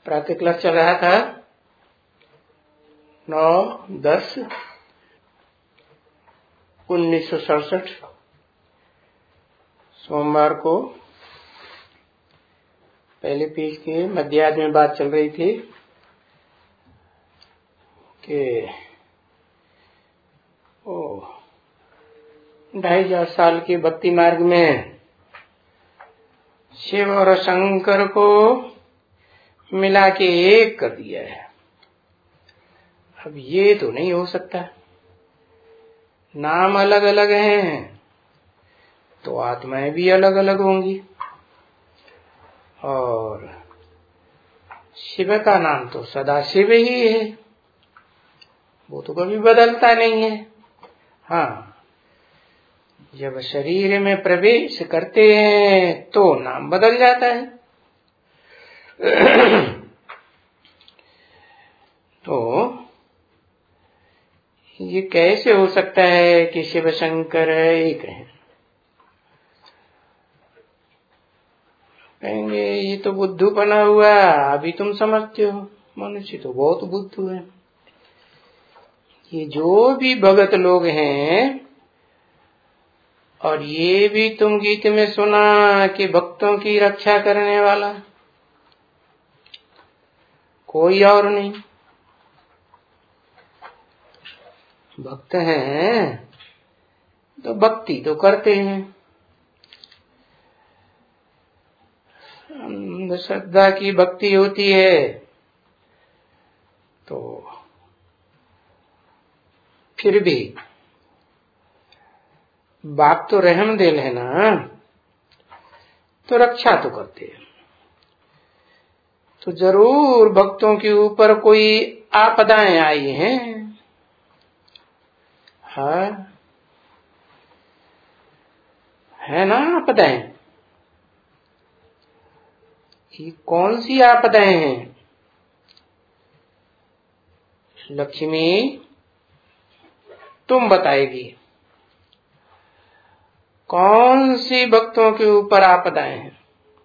प्रातः क्लास चल रहा था 9/10/1967 सोमवार को पहले पेज के मध्यार्ध में बात चल रही थी कि 2500 साल के भक्ति मार्ग में शिव और शंकर को मिला के एक कर दिया है। अब ये तो नहीं हो सकता, नाम अलग अलग हैं तो आत्माएं भी अलग अलग होंगी, और शिव का नाम तो सदा शिव ही है, वो तो कभी बदलता नहीं है। हाँ, जब शरीर में प्रवेश करते हैं तो नाम बदल जाता है। तो ये कैसे हो सकता है कि शिव शंकर एक है? कहेंगे ये तो बुद्धू बना हुआ, अभी तुम समझते हो, मनुष्य तो बहुत बुद्धू है। ये जो भी भगत लोग हैं, और ये भी तुम गीत में सुना कि भक्तों की रक्षा करने वाला कोई और नहीं। भक्त हैं तो भक्ति तो करते हैं, श्रद्धा की भक्ति होती है तो फिर भी बाप तो रहम दिल है ना, तो रक्षा तो करते हैं। तो जरूर भक्तों के ऊपर कोई आपदाएं आई हैं। हाँ, है ना आपदाएं। ये कौन सी आपदाएं हैं? लक्ष्मी तुम बताएगी कौन सी भक्तों के ऊपर आपदाएं हैं।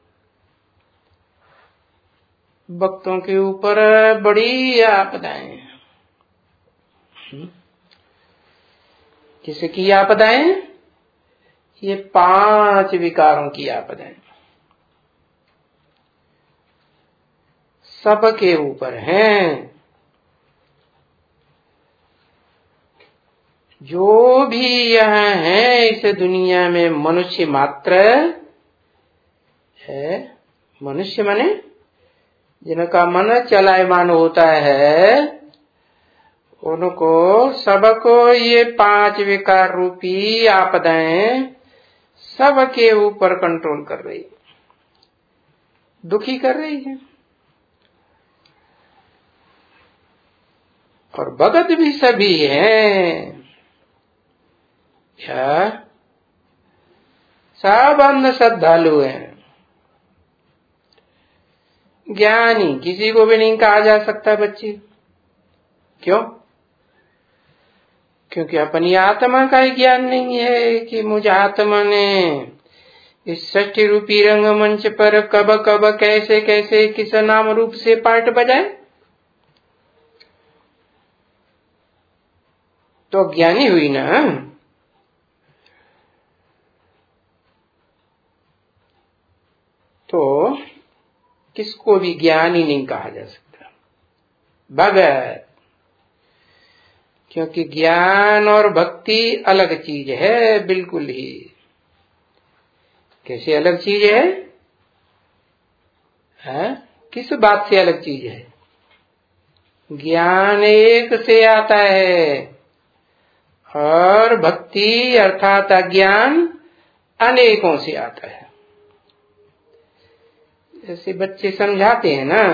भक्तों के ऊपर बड़ी आपदाएं हैं। किसकी आपदाएं? ये 5 विकारों की आपदाएं सबके ऊपर हैं। जो भी यहाँ है इस दुनिया में मनुष्य मात्र है। मनुष्य माने जिनका मन चलायमान होता है, उनको सबको ये 5 विकार रूपी आपदाएं सबके ऊपर कंट्रोल कर रही, दुखी कर रही है। और भगत भी सभी हैं। क्या? सब अंध श्रद्धालु हैं। ज्ञानी किसी को भी नहीं कहा जा सकता बच्चे। क्यों? क्योंकि अपनी आत्मा का ही ज्ञान नहीं है कि मुझ आत्मा ने इस सृष्टि रूपी रंगमंच पर कब कब कैसे कैसे किस नाम रूप से पार्ट बजाए। तो ज्ञानी हुई ना। तो किसको भी ज्ञानी नहीं कहा जा सकता, भगत। क्योंकि ज्ञान और भक्ति अलग चीज है, बिल्कुल ही। कैसे अलग चीज है? किस बात से अलग चीज है? ज्ञान एक से आता है और भक्ति अर्थात अज्ञान अनेकों से आता है। जैसे बच्चे समझाते हैं ना,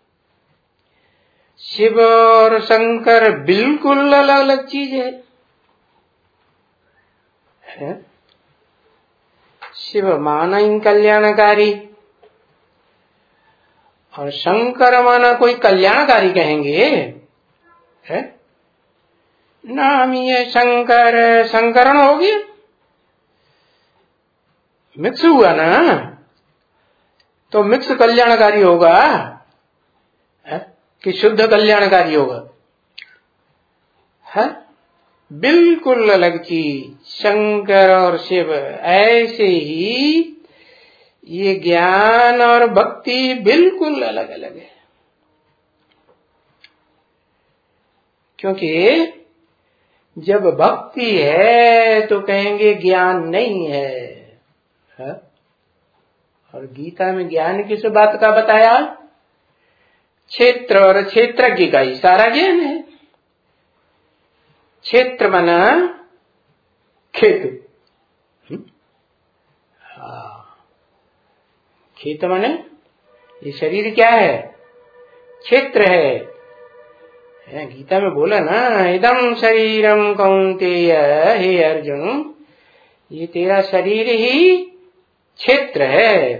शिव और शंकर बिल्कुल अलग अलग चीज है? शिव माना इन कल्याणकारी और शंकर माना कोई कल्याणकारी कहेंगे, है नाम ये शंकर, शंकरण हो गया, मिक्स हुआ ना, तो मिक्स कल्याणकारी होगा। कि शुद्ध कल्याणकारी होगा, है बिल्कुल अलग चीज। शंकर और शिव ऐसे ही ये ज्ञान और भक्ति बिल्कुल अलग अलग है। क्योंकि जब भक्ति है तो कहेंगे ज्ञान नहीं है, और गीता में ज्ञान किस बात का बताया? क्षेत्र और क्षेत्रज्ञ का ही सारा ज्ञान है। क्षेत्र बना खेत, खेत माने ये शरीर क्या है? क्षेत्र है। गीता में बोला ना, इदम शरीरम कौन्तेय, हे अर्जुन ये तेरा शरीर ही क्षेत्र है।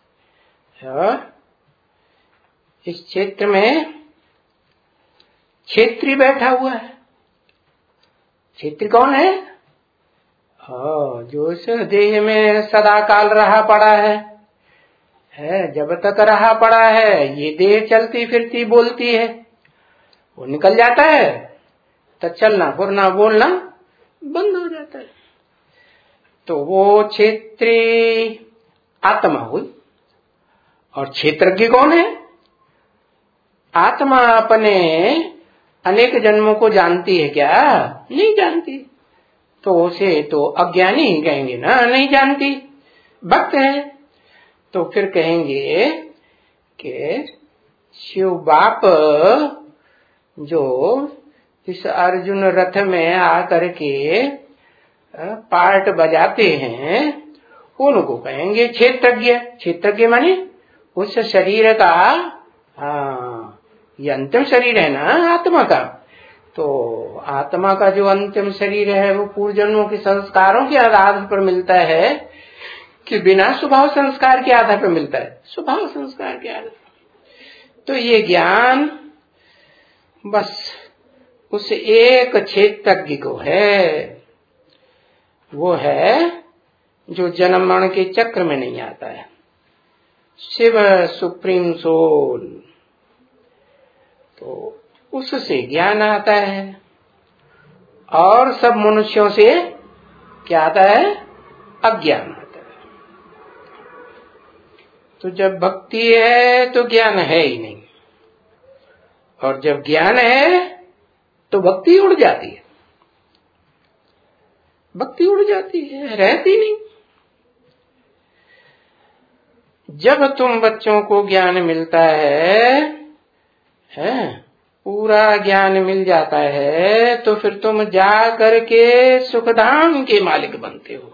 इस क्षेत्र में क्षेत्री बैठा हुआ है। क्षेत्री कौन है? जो इस देह में सदा काल रहा पड़ा है, जब तक रहा पड़ा है ये देह चलती फिरती बोलती है, वो निकल जाता है तो चलना फिरना बोलना बंद हो जाता है। तो वो क्षेत्री आत्मा हुई। और क्षेत्रज्ञ कौन है? आत्मा अपने अनेक जन्मों को जानती है क्या? नहीं जानती। तो उसे तो अज्ञानी ही कहेंगे ना, नहीं जानती। भक्त है तो फिर कहेंगे कि शिव बाप जो इस अर्जुन रथ में आकर के पार्ट बजाते हैं उनको कहेंगे क्षेत्रज्ञ। क्षेत्रज्ञ माने उस शरीर का, ये अंतिम शरीर है ना आत्मा का, तो आत्मा का जो अंतिम शरीर है वो पूर्व जन्मों के संस्कारों के आधार पर मिलता है कि बिना स्वभाव संस्कार के आधार पर मिलता है? स्वभाव संस्कार के आधार पर। तो ये ज्ञान बस उस एक क्षेत्रज्ञ को है, वो है जो जन्म मरण के चक्र में नहीं आता है। शिव सुप्रीम सोल, तो उससे ज्ञान आता है। और सब मनुष्यों से क्या आता है? अज्ञान आता है। तो जब भक्ति है तो ज्ञान है ही नहीं, और जब ज्ञान है तो भक्ति उड़ जाती है। भक्ति उड़ जाती है, रहती नहीं। जब तुम बच्चों को ज्ञान मिलता है, पूरा ज्ञान मिल जाता है, तो फिर तुम जा करके सुखधाम के मालिक बनते हो।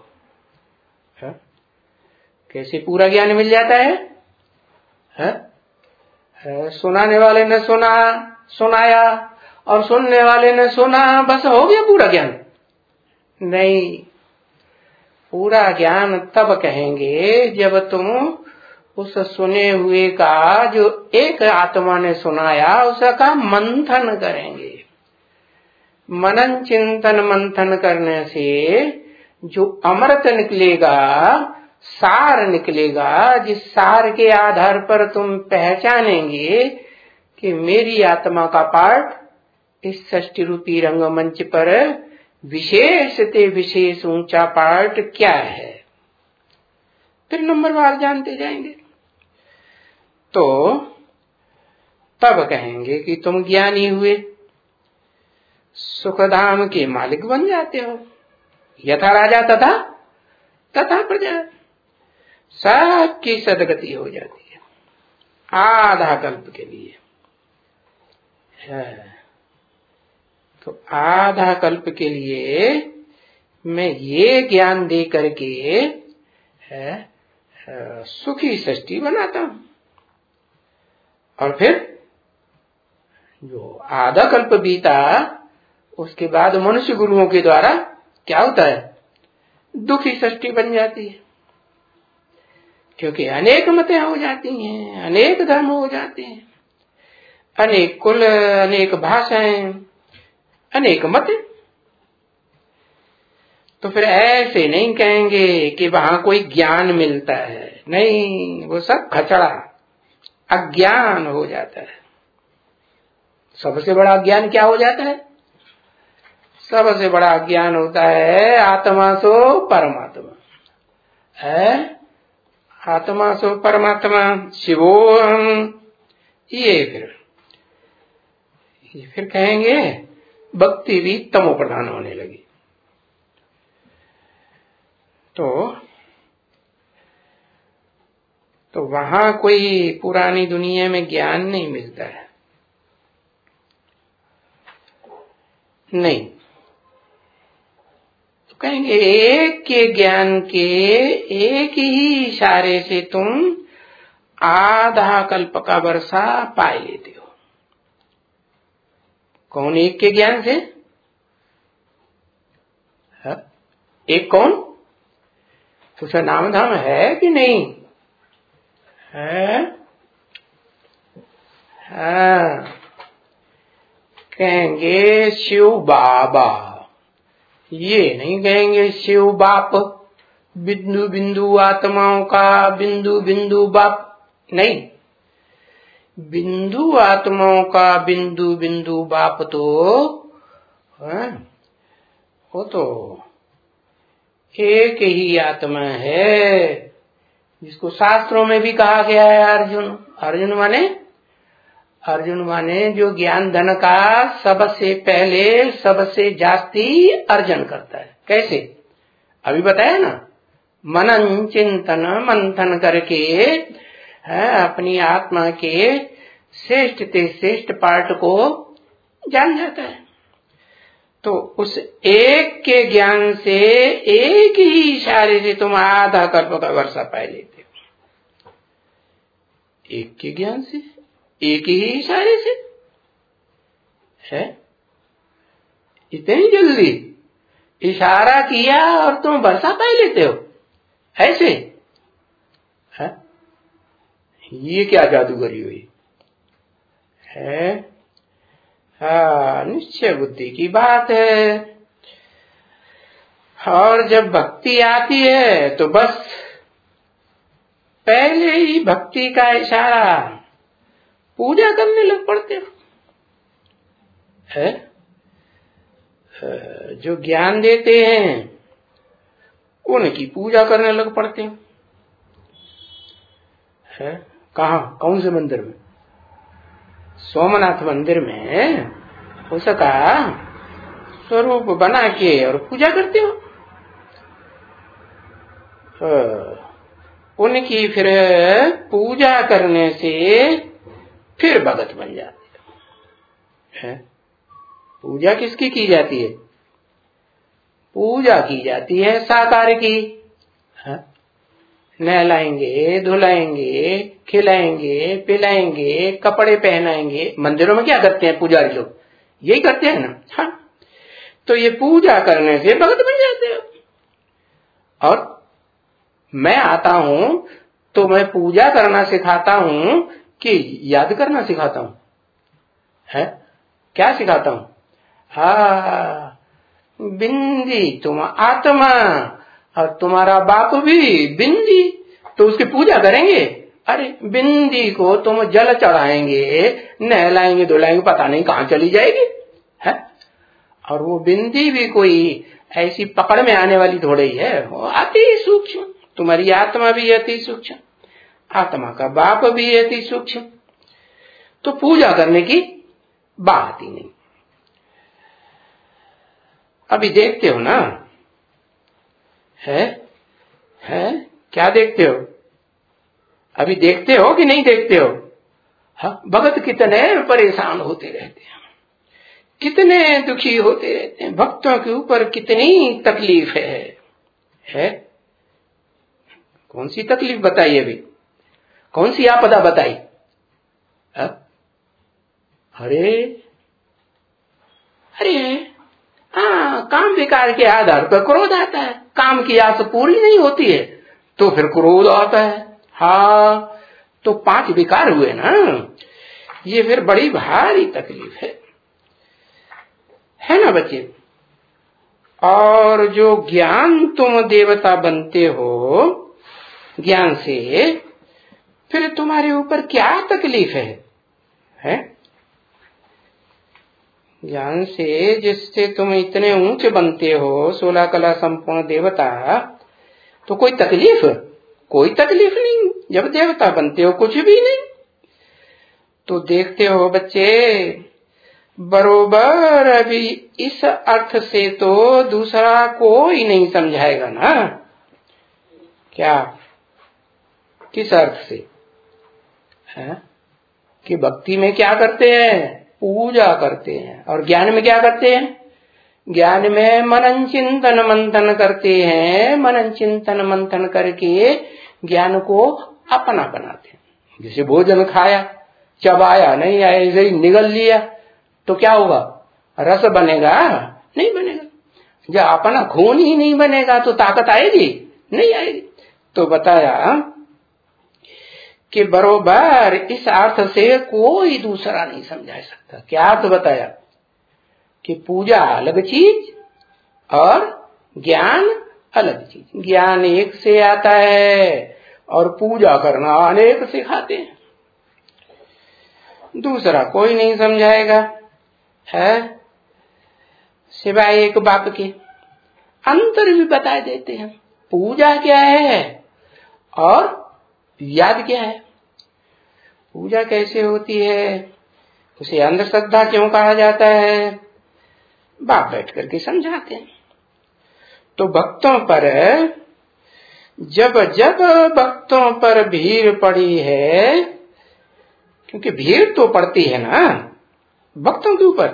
कैसे पूरा ज्ञान मिल जाता है? सुनाने वाले ने सुनाया और सुनने वाले ने सुना, बस हो गया पूरा ज्ञान? नहीं, पूरा ज्ञान तब कहेंगे जब तुम उस सुने हुए का जो एक आत्मा ने सुनाया उसका मंथन करेंगे। मनन चिंतन मंथन करने से जो अमृत निकलेगा, सार निकलेगा, जिस सार के आधार पर तुम पहचानेंगे कि मेरी आत्मा का पार्ट इस सृष्टि रूपी रंगमंच पर विशेष से विशेष ऊंचा पार्ट क्या है, फिर नंबरवार जानते जाएंगे। तो तब कहेंगे कि तुम ज्ञानी हुए, सुखधाम के मालिक बन जाते हो। यथा राजा तथा प्रजा, सबकी सदगति हो जाती है आधा कल्प के लिए। तो आधा कल्प के लिए मैं ये ज्ञान दे करके सुखी सृष्टि बनाता हूं। और फिर जो आधा कल्प बीता उसके बाद मनुष्य गुरुओं के द्वारा क्या होता है? दुखी सृष्टि बन जाती है। क्योंकि अनेक मतें हो जाती हैं, अनेक धर्म हो जाते हैं, अनेक कुल, अनेक भाषाएं, अनेक मत। तो फिर ऐसे नहीं कहेंगे कि वहां कोई ज्ञान मिलता है, नहीं, वो सब खचड़ा अज्ञान हो जाता है। सबसे बड़ा ज्ञान क्या हो जाता है? सबसे बड़ा ज्ञान होता है आत्मा सो परमात्मा है। आत्मा सो परमात्मा शिवोहम। ये फिर कहेंगे भक्ति भी तमो प्रधान होने लगी। तो वहां कोई पुरानी दुनिया में ज्ञान नहीं मिलता है, नहीं। तो कहेंगे एक के ज्ञान के एक ही इशारे से तुम आधा कल्प का वर्षा पाए लेते हो। कौन एक के ज्ञान से? एक कौन? उसका नाम धाम है कि नहीं है? कहेंगे शिव बाबा, ये नहीं कहेंगे शिव बाप। बिंदु बिंदु आत्माओं का बिंदु बिंदु बाप नहीं। बिंदु आत्माओं का बिंदु बिंदु बाप तो वो तो एक ही आत्मा है, जिसको शास्त्रों में भी कहा गया है अर्जुन माने जो ज्ञान धन का सबसे पहले सबसे जास्ती अर्जन करता है। कैसे? अभी बताया ना, मनन चिंतन मंथन करके अपनी आत्मा के श्रेष्ठ से श्रेष्ठ पार्ट को जान जाता है। तो उस एक के ज्ञान से एक ही इशारे से तुम आधा कल्प का वर्षा पाए लेते हो। एक के ज्ञान से एक ही इशारे से है। इतनी जल्दी इशारा किया और तुम वर्षा पाए लेते हो ऐसे है? ये क्या जादूगरी हुई है? निश्चय बुद्धि की बात है। और जब भक्ति आती है तो बस पहले ही भक्ति का इशारा पूजा करने लग पड़ते हो है? जो ज्ञान देते हैं उनकी पूजा करने लग पड़ते हो है? कहाँ? कौन से मंदिर में? सोमनाथ मंदिर में उसका स्वरूप बना के और पूजा करते हो। उनकी फिर पूजा करने से फिर भगत बन जाते हैं। पूजा किसकी की जाती है? पूजा की जाती है साकार की। नहलाएंगे, धुलाएंगे, खिलाएंगे, पिलाएंगे, कपड़े पहनाएंगे। मंदिरों में क्या करते हैं पुजारी लोग? यही करते हैं ना। हाँ, तो ये पूजा करने से भगत बन जाते हो। और मैं आता हूं तो मैं पूजा करना सिखाता हूं कि याद करना सिखाता हूं है? क्या सिखाता हूं? बिंदी तुम आत्मा और तुम्हारा बाप भी बिंदी, तो उसकी पूजा करेंगे। अरे बिंदी को तुम जल चढ़ाएंगे, नहलाएंगे, धुलाएंगे, पता नहीं कहां चली जाएगी है? और वो बिंदी भी कोई ऐसी पकड़ में आने वाली थोड़ी है, वो अति सूक्ष्म। तुम्हारी आत्मा भी अति सूक्ष्म, आत्मा का बाप भी अति सूक्ष्म। तो पूजा करने की बात ही नहीं। अभी देखते हो ना है? क्या देखते हो? अभी देखते हो कि नहीं देखते हो? भगत कितने परेशान होते रहते हैं, कितने दुखी होते रहते हैं, भक्तों के ऊपर कितनी तकलीफ है? कौन सी तकलीफ बताई? अभी कौन सी आपदा बताई? अरे काम विकार के आधार पर क्रोध आता है। काम की आस पूरी नहीं होती है तो फिर क्रोध आता है। तो 5 विकार हुए ना, ये फिर बड़ी भारी तकलीफ है ना बच्चे। और जो ज्ञान तुम देवता बनते हो, ज्ञान से फिर तुम्हारे ऊपर क्या तकलीफ है? ज्ञान से जिससे तुम इतने ऊंचे बनते हो, 16 कला संपूर्ण देवता, तो कोई तकलीफ नहीं। जब देवता बनते हो कुछ भी नहीं। तो देखते हो बच्चे, बरोबर अभी इस अर्थ से तो दूसरा कोई नहीं समझाएगा ना। क्या? किस अर्थ से? है कि भक्ति में क्या करते हैं? पूजा करते हैं। और ज्ञान में क्या करते हैं? ज्ञान में मनन चिंतन मंथन करते हैं। मनन चिंतन मंथन करके ज्ञान को अपना बनाते हैं। जैसे भोजन खाया, चबाया नहीं, ऐसे ही निगल लिया तो क्या होगा? रस बनेगा? नहीं बनेगा। जब अपना खून ही नहीं बनेगा तो ताकत आएगी? नहीं आएगी। तो बताया कि बरोबर इस अर्थ से कोई दूसरा नहीं समझा सकता। क्या अर्थ बताया? कि पूजा अलग चीज और ज्ञान अलग चीज। ज्ञान एक से आता है और पूजा करना अनेक सिखाते हैं। दूसरा कोई नहीं समझाएगा है, सिवाय एक बाप के। अंतर भी बता देते हैं। पूजा क्या है और याद क्या है? पूजा कैसे होती है, उसे अंधश्रद्धा क्यों कहा जाता है, बाप बैठ करके समझाते हैं। तो भक्तों पर जब जब भक्तों पर भीड़ पड़ी है, क्योंकि भीड़ तो पड़ती है ना भक्तों के ऊपर,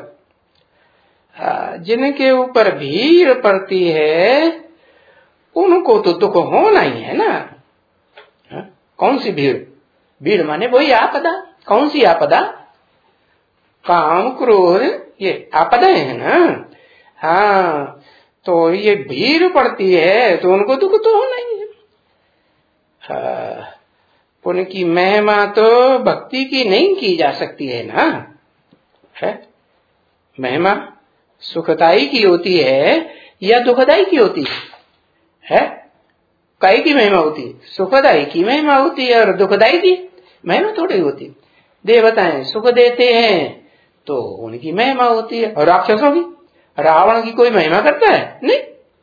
जिनके ऊपर भीड़ पड़ती है उनको तो दुख होना ही है ना। कौन सी भीड़? भीड़ माने वही आपदा। कौन सी आपदा? काम क्रोध, ये आपदा है ना। हाँ, तो ये भीड़ पड़ती है तो उनको दुख तो होना ही है। उनकी महिमा तो भक्ति की नहीं की जा सकती है ना। है महिमा सुखदाई की होती है या दुखदाई की होती है? काई की महिमा होती है? सुखदाई की महिमा होती है और दुखदाई की महिमा थोड़ी होती। देवताएं सुख देते हैं तो उनकी महिमा होती है, और राक्षसों की, रावण की कोई महिमा करता है? नहीं।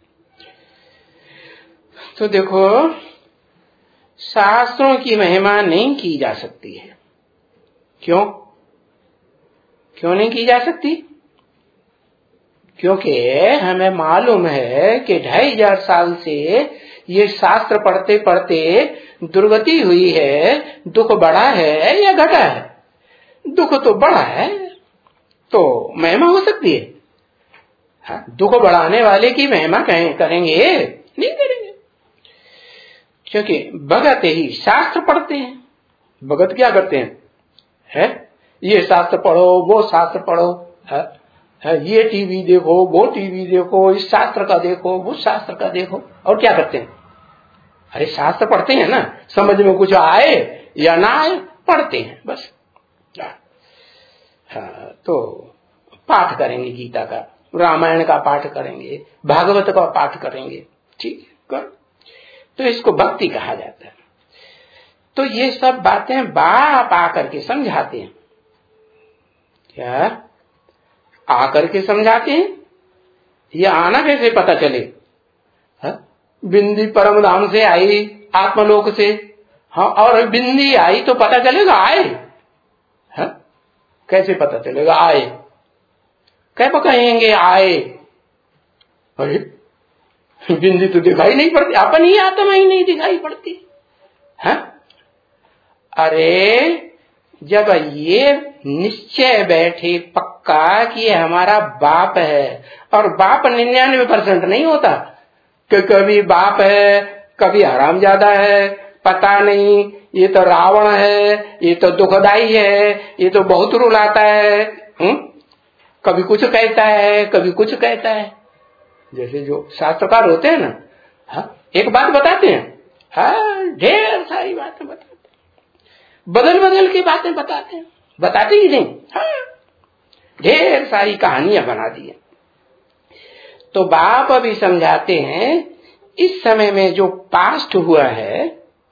तो देखो, शास्त्रों की महिमा नहीं की जा सकती है। क्यों नहीं की जा सकती? क्योंकि हमें मालूम है कि 2500 साल से ये शास्त्र पढ़ते पढ़ते दुर्गति हुई है। दुख बढ़ा है या घटा है? दुख तो बढ़ा है, तो महिमा हो सकती है? हाँ, दुख बढ़ाने वाले की महिमा करेंगे? नहीं करेंगे। क्योंकि भगत ही शास्त्र पढ़ते हैं। भगत क्या करते हैं? है ये शास्त्र पढ़ो, वो शास्त्र पढ़ो, है ये टीवी देखो, वो टीवी देखो, इस शास्त्र का देखो, वो शास्त्र का देखो। और क्या करते हैं? अरे शास्त्र पढ़ते हैं ना, समझ में कुछ आए या ना आए पढ़ते हैं बस। हाँ, तो पाठ करेंगे गीता का, रामायण का पाठ करेंगे, भागवत का पाठ करेंगे, ठीक है कर। तो इसको भक्ति कहा जाता है। तो ये सब बातें बाप आकर के समझाते हैं। क्या आकर के समझाते हैं? ये आना कैसे पता चले? बिंदी परम धाम से आई, आत्मलोक से। हाँ, और बिंदी आई तो पता चलेगा आए। हाँ? कैसे पता चलेगा आए? कैसे कहेंगे आए? अरे बिंदी तो दिखाई नहीं पड़ती, अपन ही आत्मा ही नहीं दिखाई पड़ती। हाँ? अरे जब ये निश्चय बैठे पक्का कि ये हमारा बाप है, और बाप 99% नहीं होता कि कभी बाप है, कभी हरामजादा है, पता नहीं, ये तो रावण है, ये तो दुखदाई है, ये तो बहुत रुलाता है, कभी कुछ कहता है, कभी कुछ कहता है। जैसे जो शास्त्रकार होते हैं ना, हाँ, एक बात बताते हैं, हाँ, ढेर सारी बातें बताते हैं, बदल के बातें बताते हैं, बताते ही नहीं, हाँ, ढेर सारी कहानियां बना दी है। तो बाप अभी समझाते हैं, इस समय में जो पास्ट हुआ है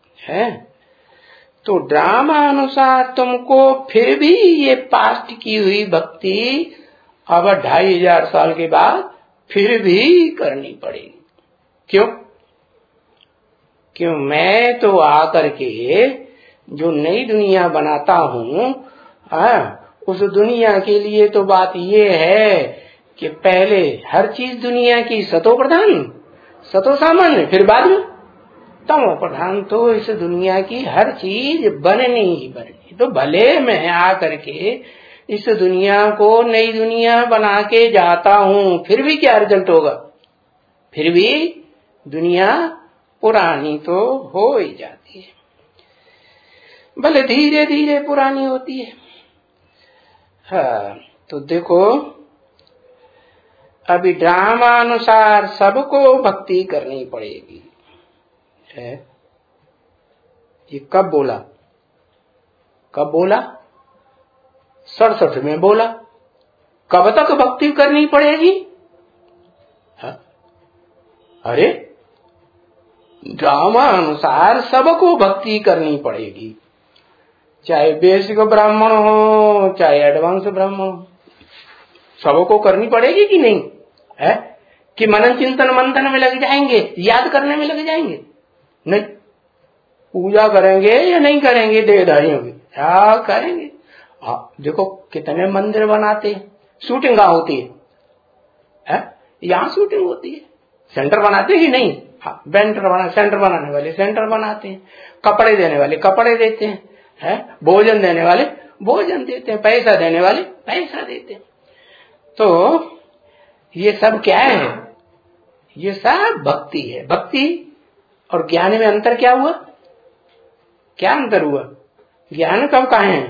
तो ड्रामा अनुसार तुमको फिर भी ये पास्ट की हुई भक्ति अब 2500 साल के बाद फिर भी करनी पड़ेगी। क्यों? क्यों? मैं तो आकर के जो नई दुनिया बनाता हूँ, उस दुनिया के लिए तो बात ये है कि पहले हर चीज दुनिया की सतो प्रधान, सतो सामान्य, फिर बाद में तमो प्रधान। तो इस दुनिया की हर चीज बननी ही बननी। तो भले मैं आकर के इस दुनिया को नई दुनिया बना के जाता हूँ, फिर भी क्या रिजल्ट होगा? फिर भी दुनिया पुरानी तो हो ही जाती है, भले धीरे धीरे पुरानी होती है। हाँ, तो देखो अभी ड्रामानुसार सबको भक्ति करनी पड़ेगी है। ये कब बोला? कब बोला? 67 में बोला। कब तक भक्ति करनी पड़ेगी? हाँ? अरे ड्रामानुसार सबको भक्ति करनी पड़ेगी, चाहे बेसिक ब्राह्मण हो चाहे एडवांस ब्राह्मण हो, सबको करनी पड़ेगी कि नहीं है? कि मनन चिंतन मंथन में लग जाएंगे, याद करने में लग जाएंगे? नहीं। पूजा करेंगे या नहीं करेंगे? देहधारियों की क्या करेंगे? देखो कितने मंदिर बनाते हैं, शूटिंग कहाँ होती है? यहाँ शूटिंग होती है। सेंटर बनाते हैं कि नहीं? हाँ, सेंटर बनाने वाले सेंटर बनाते हैं, कपड़े देने वाले कपड़े देते हैं, भोजन देने वाले भोजन देते हैं, पैसा देने वाले पैसा देते हैं। तो ये सब क्या है? ये सब भक्ति है। भक्ति और ज्ञान में अंतर क्या हुआ? क्या अंतर हुआ? ज्ञान कब कहें?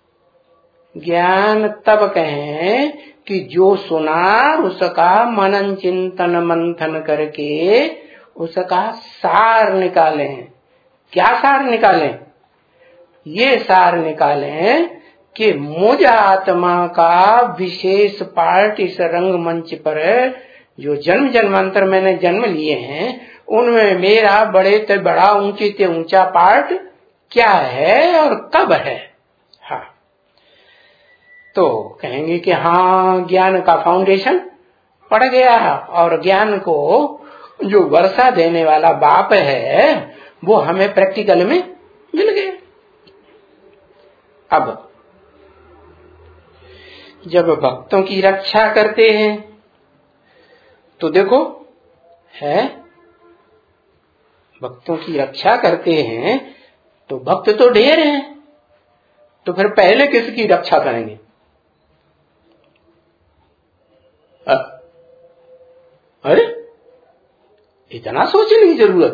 ज्ञान तब कहें कि जो सुना उसका मनन चिंतन मंथन करके उसका सार निकालें। क्या सार निकालें? ये सार निकालें कि मुझ आत्मा का विशेष पार्ट इस रंगमंच पर जो जन्म जन्मांतर मैंने जन्म लिए हैं, उनमें मेरा बड़े से बड़ा ऊंचे से ऊंचा पार्ट क्या है और कब है। हाँ, तो कहेंगे कि हाँ, ज्ञान का फाउंडेशन पड़ गया और ज्ञान को जो वर्षा देने वाला बाप है वो हमें प्रैक्टिकल में मिल गया। अब जब भक्तों की रक्षा करते हैं तो देखो है, भक्तों की रक्षा करते हैं तो भक्त तो ढेर हैं, तो फिर पहले किसकी रक्षा करेंगे? अरे इतना सोचने की जरूरत?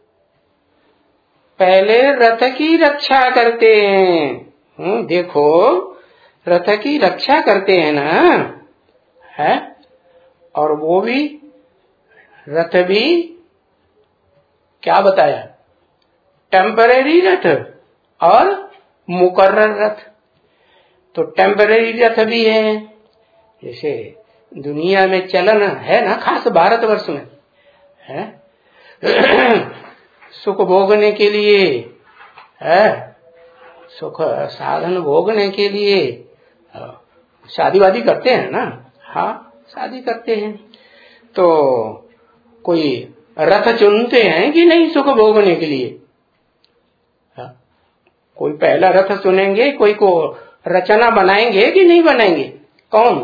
पहले रथ की रक्षा करते हैं। देखो रथ की रक्षा करते हैं ना, है? और वो भी रथ भी क्या बताया? टेम्परेरी रथ और मुकर्रर रथ। तो टेम्परेरी रथ भी है, जैसे दुनिया में चलन है ना, खास भारतवर्ष में है, सुख भोगने के लिए है, सुख साधन भोगने के लिए शादी वादी करते हैं ना। हाँ, शादी करते हैं तो कोई रथ चुनते हैं कि नहीं सुख भोगने के लिए? कोई पहला रथ चुनेंगे, कोई को रचना बनाएंगे कि नहीं बनाएंगे? कौन?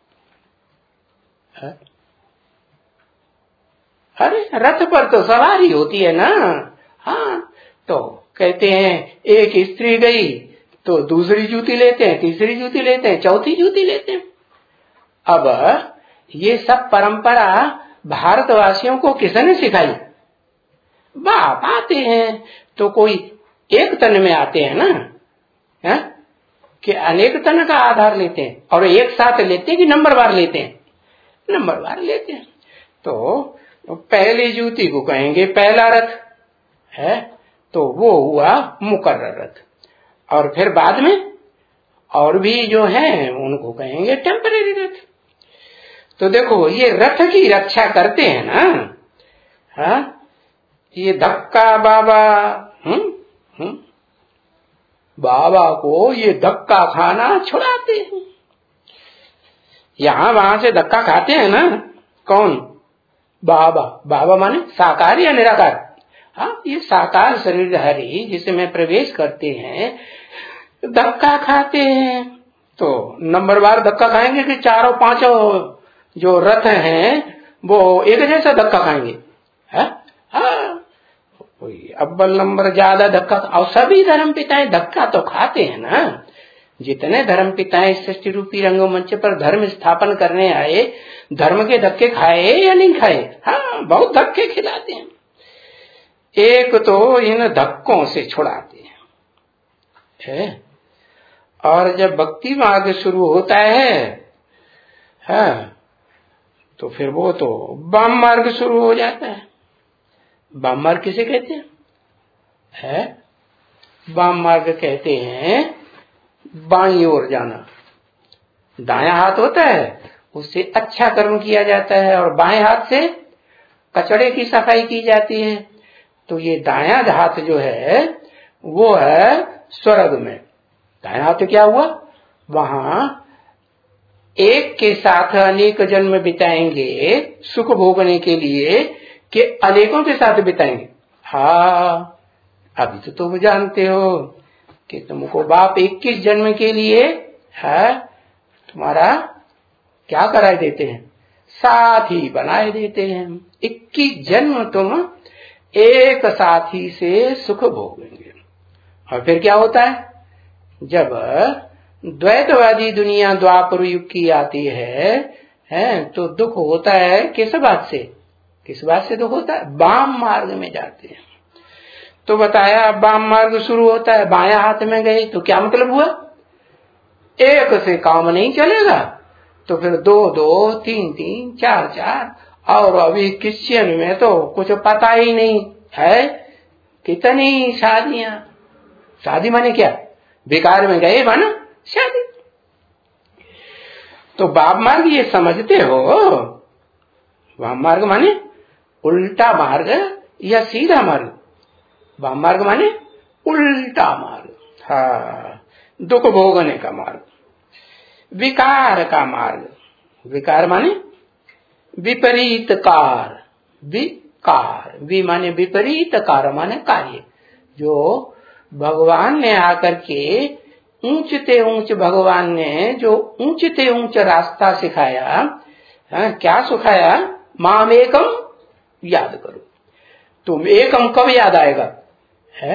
अरे रथ पर तो सवारी होती है ना। हाँ, तो कहते हैं एक स्त्री गई तो दूसरी जूती लेते हैं, तीसरी जूती लेते हैं, चौथी जूती लेते हैं। अब ये सब परंपरा भारतवासियों को किसने सिखाई? बाप आते हैं तो कोई एक तन में आते हैं ना, है? कि अनेक तन का आधार लेते हैं और एक साथ लेते हैं कि नंबरवार लेते हैं? नंबरवार लेते हैं। तो पहली जूती को कहेंगे पहला रथ है, तो वो हुआ मुकर्रर रथ। और फिर बाद में और भी जो है उनको कहेंगे टेम्परेरी रथ। तो देखो ये रथ की रक्षा करते हैं ना, हाँ? ये धक्का बाबा, बाबा को ये धक्का खाना छुड़ाते हैं। यहाँ वहां से धक्का खाते हैं ना कौन? बाबा। बाबा माने साकार या निराकार? हाँ, ये साकार शरीरधारी जिसमें प्रवेश करते हैं धक्का खाते हैं। तो नंबरवार धक्का खाएंगे कि चारों पांचों जो रथ हैं वो एक जैसा धक्का खाएंगे? अव्वल नंबर ज्यादा धक्का। और सभी धर्म पिताएं धक्का तो खाते हैं ना। जितने धर्म पिताएं सृष्टि रूपी रंगमंच पर धर्म स्थापन करने आए, धर्म के धक्के खाए या नहीं खाए? हाँ, बहुत धक्के खिलाते हैं। एक तो इन धक्कों से छुड़ाते हैं। और जब भक्ति मार्ग शुरू होता है तो फिर वो तो वाम मार्ग शुरू हो जाता है। वाम मार्ग किसे कहते हैं? वाम मार्ग कहते हैं बाईं ओर जाना। दायां हाथ होता है, उससे अच्छा कर्म किया जाता है और बाएं हाथ से कचड़े की सफाई की जाती है। तो ये दायां हाथ जो है वो है स्वर्ग में। दायां हाथ क्या हुआ? वहां एक के साथ अनेक जन्म बिताएंगे सुख भोगने के लिए कि अनेकों के साथ बिताएंगे। हाँ, अभी तो तुम जानते हो कि तुमको बाप 21 जन्म के लिए है तुम्हारा क्या कराए देते हैं? साथी बनाए देते हैं। 21 जन्म तुम एक साथी से सुख भोगेंगे। और फिर क्या होता है? जब द्वैतवादी दुनिया द्वापर युग की आती है तो दुख होता है किस बात से? किस बात से दुख होता है? वाम मार्ग में जाते हैं। तो बताया वाम मार्ग शुरू होता है, बायां हाथ में गए तो क्या मतलब हुआ? एक से काम नहीं चलेगा तो फिर 2-2, 3-3, 4-4 और अभी क्रिश्चियन में तो कुछ पता ही नहीं है कितनी शादियां। शादी माने क्या? बेकार में गए माना शादी। तो वाम मार्ग ये समझते हो? वाम मार्ग माने उल्टा मार्ग या सीधा मार्ग? वाम मार्ग माने उल्टा मार्ग। हाँ, दुख भोगने का मार्ग, विकार का मार्ग। विकार माने विपरीत कार। विकार वि माने विपरीत कार माने कार्य। जो भगवान ने आकर के ऊंचते ऊंच भगवान ने जो ऊंचते ऊंच रास्ता सिखाया, क्या सिखाया? माम एकम याद करो। तुम एकम कब याद आएगा? है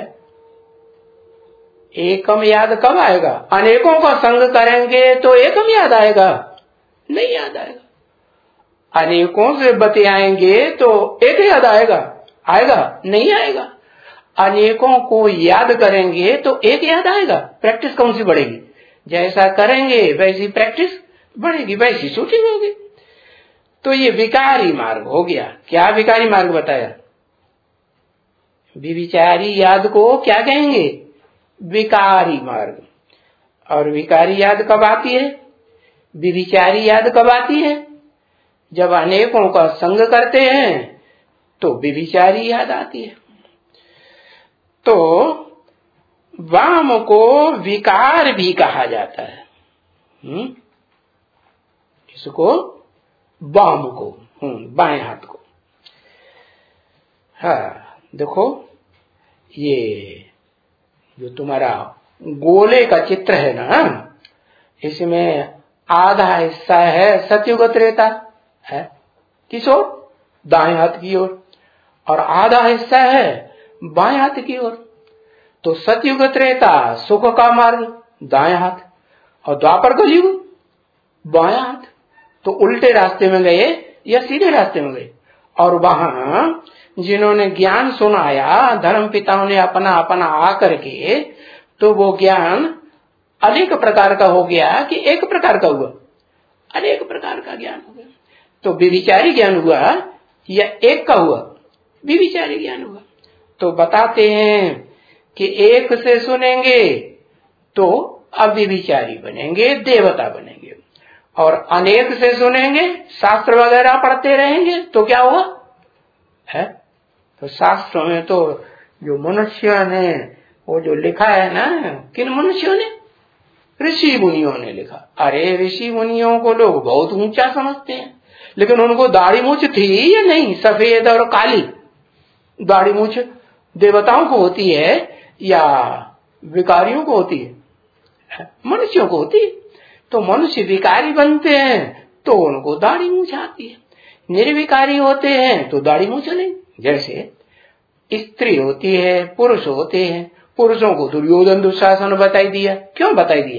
एकम याद कब आएगा? अनेकों का संग करेंगे तो एकम याद आएगा? नहीं याद आएगा। अनेकों से बतियाएंगे तो एक याद आएगा? आएगा? नहीं आएगा। अनेकों को याद करेंगे तो एक याद आएगा। प्रैक्टिस कौन सी बढ़ेगी? जैसा करेंगे वैसी प्रैक्टिस बढ़ेगी, वैसी शूटिंग होगी। तो ये विकारी मार्ग हो गया। क्या विकारी मार्ग बताया? विविचारी याद को क्या कहेंगे? विकारी मार्ग। और विकारी याद कब आती है? विविचारी याद कब आती है? जब अनेकों का संग करते हैं तो विविचारी याद आती है। तो वाम को विकार भी कहा जाता है। इसको वाम को, बाएं हाथ को। हाँ, देखो ये जो तुम्हारा गोले का चित्र है ना, इसमें आधा हिस्सा है सतयुग त्रेता है, किस ओर? दाएं हाथ की ओर। और आधा हिस्सा है बाएं हाथ की ओर। तो सतयुग त्रेता सुख का मार्ग दाएं हाथ, और द्वापर कलयुग बाएं हाथ। तो उल्टे रास्ते में गए या सीधे रास्ते में गए? और वहां जिन्होंने ज्ञान सुनाया धर्म पिताओं ने अपना अपना आकर के, तो वो ज्ञान अनेक प्रकार का हो गया कि एक प्रकार का हुआ? अनेक प्रकार का ज्ञान हो गया। तो विविचारी ज्ञान हुआ या एक का हुआ? विविचारी ज्ञान हुआ। तो बताते हैं कि एक से सुनेंगे तो अविविचारी बनेंगे, देवता बनेंगे। और अनेक से सुनेंगे, शास्त्र वगैरह पढ़ते रहेंगे तो क्या हुआ है? तो शास्त्रों में तो जो मनुष्य ने वो जो लिखा है ना, किन मनुष्यों ने? ऋषि मुनियों ने लिखा। अरे ऋषि मुनियों को लोग बहुत ऊंचा समझते हैं, लेकिन उनको दाढ़ी मूछ थी या नहीं? सफेद और काली दाढ़ी मूछ देवताओं को होती है या विकारियों को होती है? मनुष्यों को होती है। तो मनुष्य विकारी बनते हैं तो उनको दाढ़ी मूछ आती है, निर्विकारी होते हैं तो दाढ़ी मूछ नहीं। जैसे स्त्री होती है, पुरुष होते हैं। पुरुषों को दुर्योधन दुशासन बताई दिया। क्यों बताई दिया?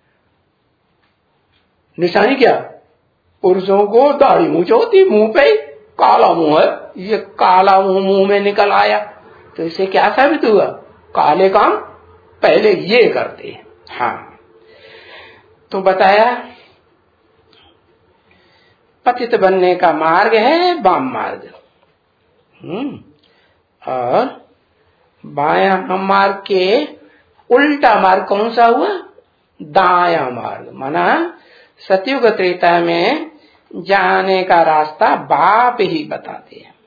निशानी क्या? पुरुषों को दाढ़ी मूछ होती, मुंह पे काला मुंह है, ये काला मुंह में निकल आया, तो इसे क्या साबित हुआ? काले काम पहले ये करते हैं। हाँ, तो बताया पतित बनने का मार्ग है वाम मार्ग, और बायां मार्ग के उल्टा मार्ग कौन सा हुआ? दायां मार्ग। माना सतयुग त्रेता में जाने का रास्ता बाप ही बताते हैं।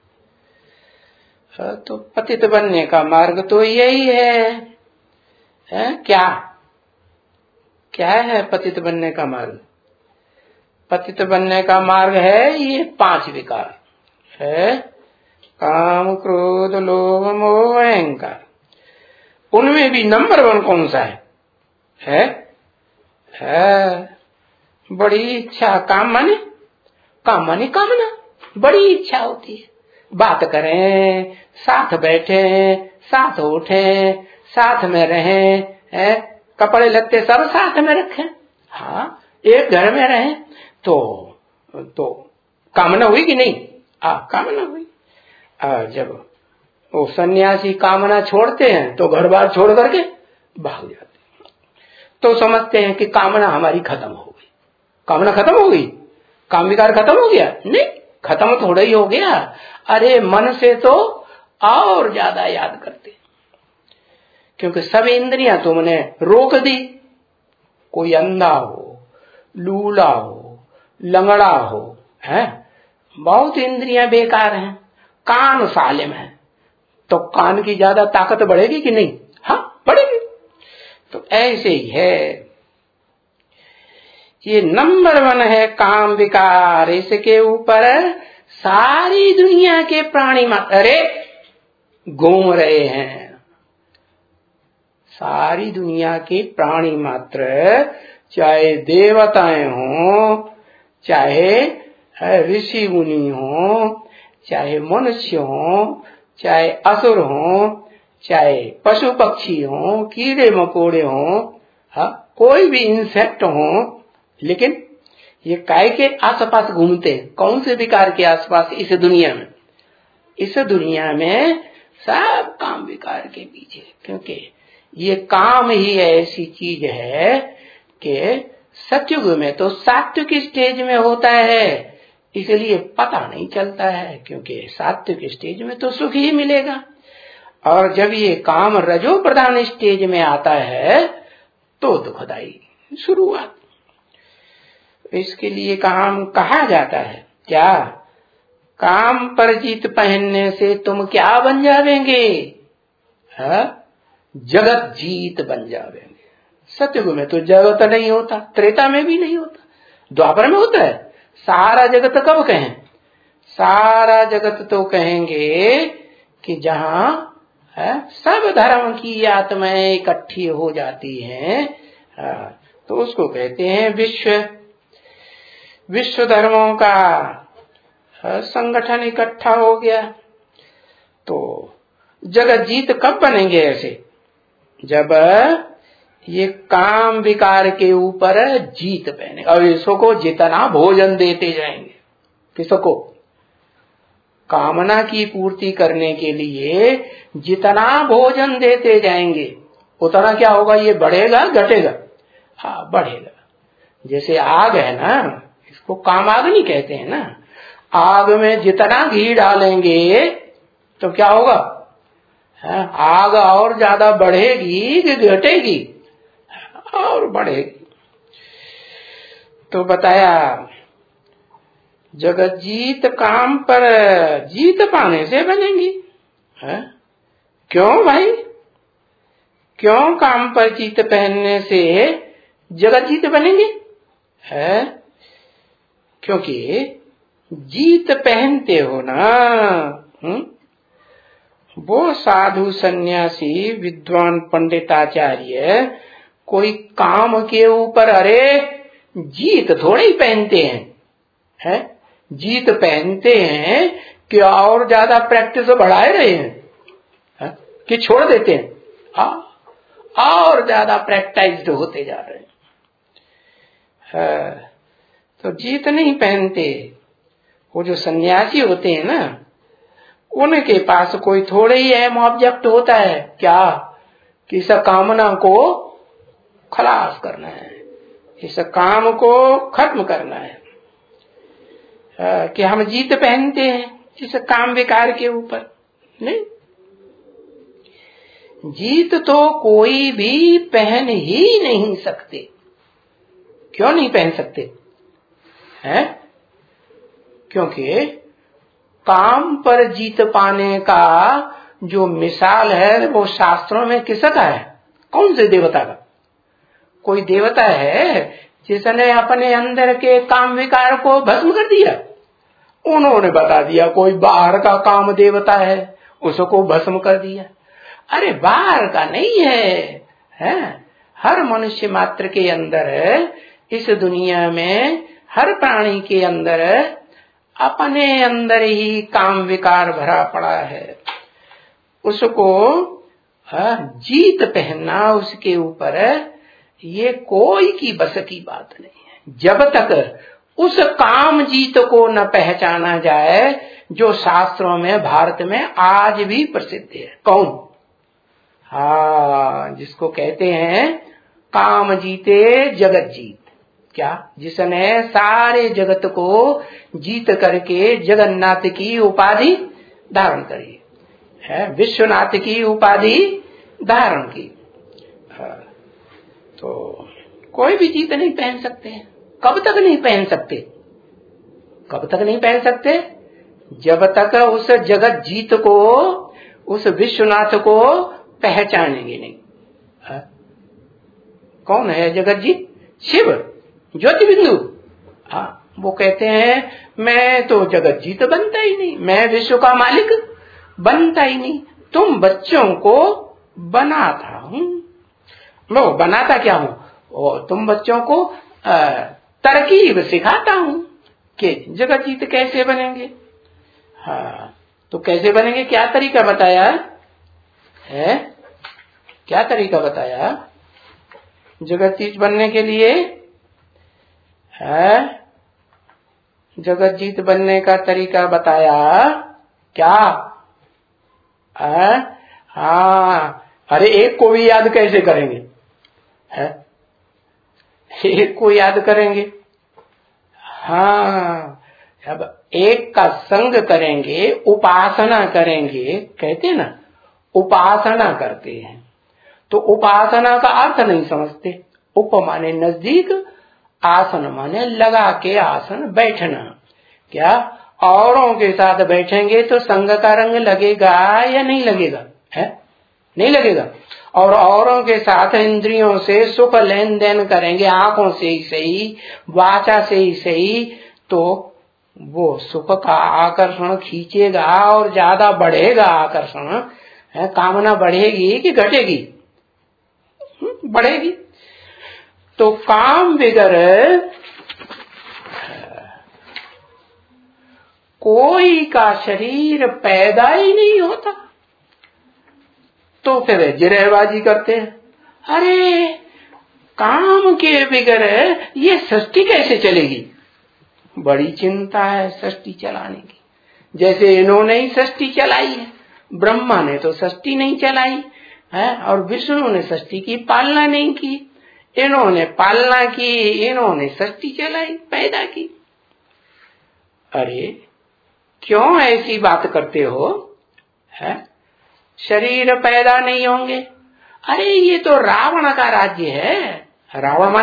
तो पतित बनने का मार्ग तो यही है, क्या क्या है पतित बनने का मार्ग? पतित बनने का मार्ग है ये 5 विकार है, काम क्रोध लोभ मोह अहंकार। उनमें भी नंबर 1 कौन सा है? बड़ी इच्छा। काम माने कामना, बड़ी इच्छा होती है। बात करें, साथ बैठे, साथ उठे, साथ में रहें, कपड़े लत्ते सब साथ में रखें, हाँ एक घर में रहें, तो कामना हुई कि नहीं? कामना हुई। जब वो सन्यासी कामना छोड़ते हैं तो घर बार छोड़ करके भाग जाते हैं, तो समझते हैं कि कामना हमारी खत्म हो गई। कामना खत्म हो गई? काम विकार खत्म हो गया? नहीं, खत्म थोड़ा ही हो गया। अरे मन से तो और ज्यादा याद करते, क्योंकि सब इंद्रियां तुमने रोक दी। कोई अंधा हो, लूला हो, लंगड़ा हो, है, बहुत इंद्रियां बेकार हैं। कान सालिम है तो कान की ज्यादा ताकत बढ़ेगी कि नहीं? हाँ बढ़ेगी। तो ऐसे ही है, ये नंबर 1 है काम विकार। इसके ऊपर सारी दुनिया के प्राणी मात्र घूम रहे हैं। सारी दुनिया के प्राणी मात्र, चाहे देवताएं हों, चाहे ऋषि मुनि हों, चाहे मनुष्य हों, चाहे असुर हों, चाहे पशु पक्षी हों, कीड़े मकोड़े हों, कोई भी इंसेक्ट हों, लेकिन ये काय के आसपास घूमते हैं? कौन से विकार के आसपास? इस दुनिया में। इस दुनिया में सब काम विकार के पीछे, क्योंकि ये काम ही ऐसी चीज है कि सतयुग में तो सात्विक स्टेज में होता है, इसलिए पता नहीं चलता है, क्योंकि सात्विक स्टेज में तो सुख ही मिलेगा। और जब ये काम रजो प्रधान स्टेज में आता है तो दुखदाई शुरुआत। इसके लिए काम कहा जाता है क्या? काम पर जीत पहनने से तुम क्या बन जावेंगे? जगत जीत बन जावेंगे। सतयुग में तो जगत नहीं होता, त्रेता में भी नहीं होता, द्वापर में होता है। सारा जगत कब कहें? सारा जगत तो कहेंगे कि जहां सब धर्म की आत्माएं इकट्ठी हो जाती हैं, तो उसको कहते हैं विश्व धर्मों का संगठन इकट्ठा हो गया। तो जगत जीत कब बनेंगे ऐसे? जब ये काम विकार के ऊपर जीत पहने, और इसको जितना भोजन देते जाएंगे, किसको? कामना की पूर्ति करने के लिए जितना भोजन देते जाएंगे उतना क्या होगा? ये बढ़ेगा घटेगा? हाँ बढ़ेगा। जैसे आग है ना, इसको कामाग्नि कहते हैं ना। आग में जितना घी डालेंगे तो क्या होगा? आग और ज्यादा बढ़ेगी कि घटेगी? और बढ़ेगी। तो बताया जगत जीत काम पर जीत पाने से बनेंगी। क्यों भाई? क्यों काम पर जीत पहनने से जगत जीत बनेंगे? है, क्योंकि जीत पहनते हो ना। वो साधु सन्यासी विद्वान पंडिताचार्य कोई काम के ऊपर अरे जीत थोड़े ही पहनते हैं, जीत पहनते हैं कि और ज्यादा प्रैक्टिस बढ़ाए रहे हैं, कि छोड़ देते हैं, और ज्यादा प्रैक्टिस्ड होते जा रहे हैं। तो जीत नहीं पहनते। वो जो सन्यासी होते हैं ना, उनके पास कोई थोड़े ही अहम ऑब्जेक्ट होता है, क्या कि इस कामना को खलास करना है, इस काम को खत्म करना है, कि हम जीत पहनते हैं इस काम विकार के ऊपर। नहीं, जीत तो कोई भी पहन ही नहीं सकते। क्यों नहीं पहन सकते हैं? क्योंकि काम पर जीत पाने का जो मिसाल है वो शास्त्रों में किसका है? कौन से देवता का? कोई देवता है जिसने अपने अंदर के काम विकार को भस्म कर दिया? उन्होंने बता दिया कोई बाहर का काम देवता है, उसको भस्म कर दिया। अरे बाहर का नहीं है, हर मनुष्य मात्र के अंदर, इस दुनिया में हर प्राणी के अंदर अपने अंदर ही काम विकार भरा पड़ा है। उसको जीत पहनना उसके ऊपर, ये कोई की बस की बात नहीं है। जब तक उस काम जीत को न पहचाना जाए जो शास्त्रों में भारत में आज भी प्रसिद्ध है। कौन? जिसको कहते हैं काम जीते जगत जीत। क्या? जिसने सारे जगत को जीत करके जगन्नाथ की उपाधि धारण करी है, विश्वनाथ की उपाधि धारण की। तो कोई भी जीत नहीं पहन सकते हैं। कब तक नहीं पहन सकते? कब तक नहीं पहन सकते? जब तक उस जगत जीत को, उस विश्वनाथ को पहचानेंगे नहीं। कौन है जगत जीत? शिव, ज्योति बिंदु। वो कहते हैं मैं तो जगत जीत बनता ही नहीं, मैं विश्व का मालिक बनता ही नहीं, तुम बच्चों को बनाता हूं। मैं बनाता क्या हूं? और तुम बच्चों को तरकीब सिखाता हूं कि जगत जीत कैसे बनेंगे। तो कैसे बनेंगे? क्या तरीका बताया है? क्या तरीका बताया जगत जीत बनने के लिए? जगत जीत बनने का तरीका बताया क्या? अरे एक को भी याद कैसे करेंगे? एक को याद करेंगे? अब एक का संग करेंगे, उपासना करेंगे, कहते हैं ना, उपासना करते हैं। तो उपासना का अर्थ नहीं समझते। उप माने नजदीक, आसन माने लगा के आसन बैठना। क्या औरों के साथ बैठेंगे तो संग का रंग लगेगा या नहीं लगेगा? नहीं लगेगा। और औरों के साथ इंद्रियों से सुख लेन देन करेंगे, आंखों से ही सही, वाचा से ही सही, तो वो सुख का आकर्षण खींचेगा और ज्यादा बढ़ेगा आकर्षण। कामना बढ़ेगी कि घटेगी? बढ़ेगी। तो काम बिगर कोई का शरीर पैदा ही नहीं होता। तो फिर जिरहबाजी करते हैं, अरे काम के बिगर ये सृष्टि कैसे चलेगी? बड़ी चिंता है सृष्टि चलाने की। जैसे इन्होंने ही सृष्टि चलाई है, ब्रह्मा ने तो सृष्टि नहीं चलाई है, और विष्णु ने सृष्टि की पालना नहीं की। इन्होंने पालना की, इन्होंने सृष्टि चलाई, पैदा की। अरे क्यों ऐसी बात करते हो? शरीर पैदा नहीं होंगे? अरे ये तो रावण का राज्य है। रावण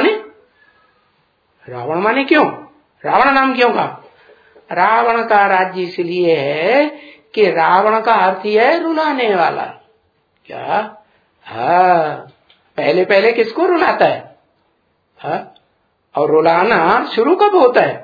माने क्यों? रावण नाम क्यों का? रावण का राज्य इसलिए है कि रावण का अर्थ है रुलाने वाला। क्या? पहले किसको रुलाता है? है? और रुलाना शुरू कब होता है?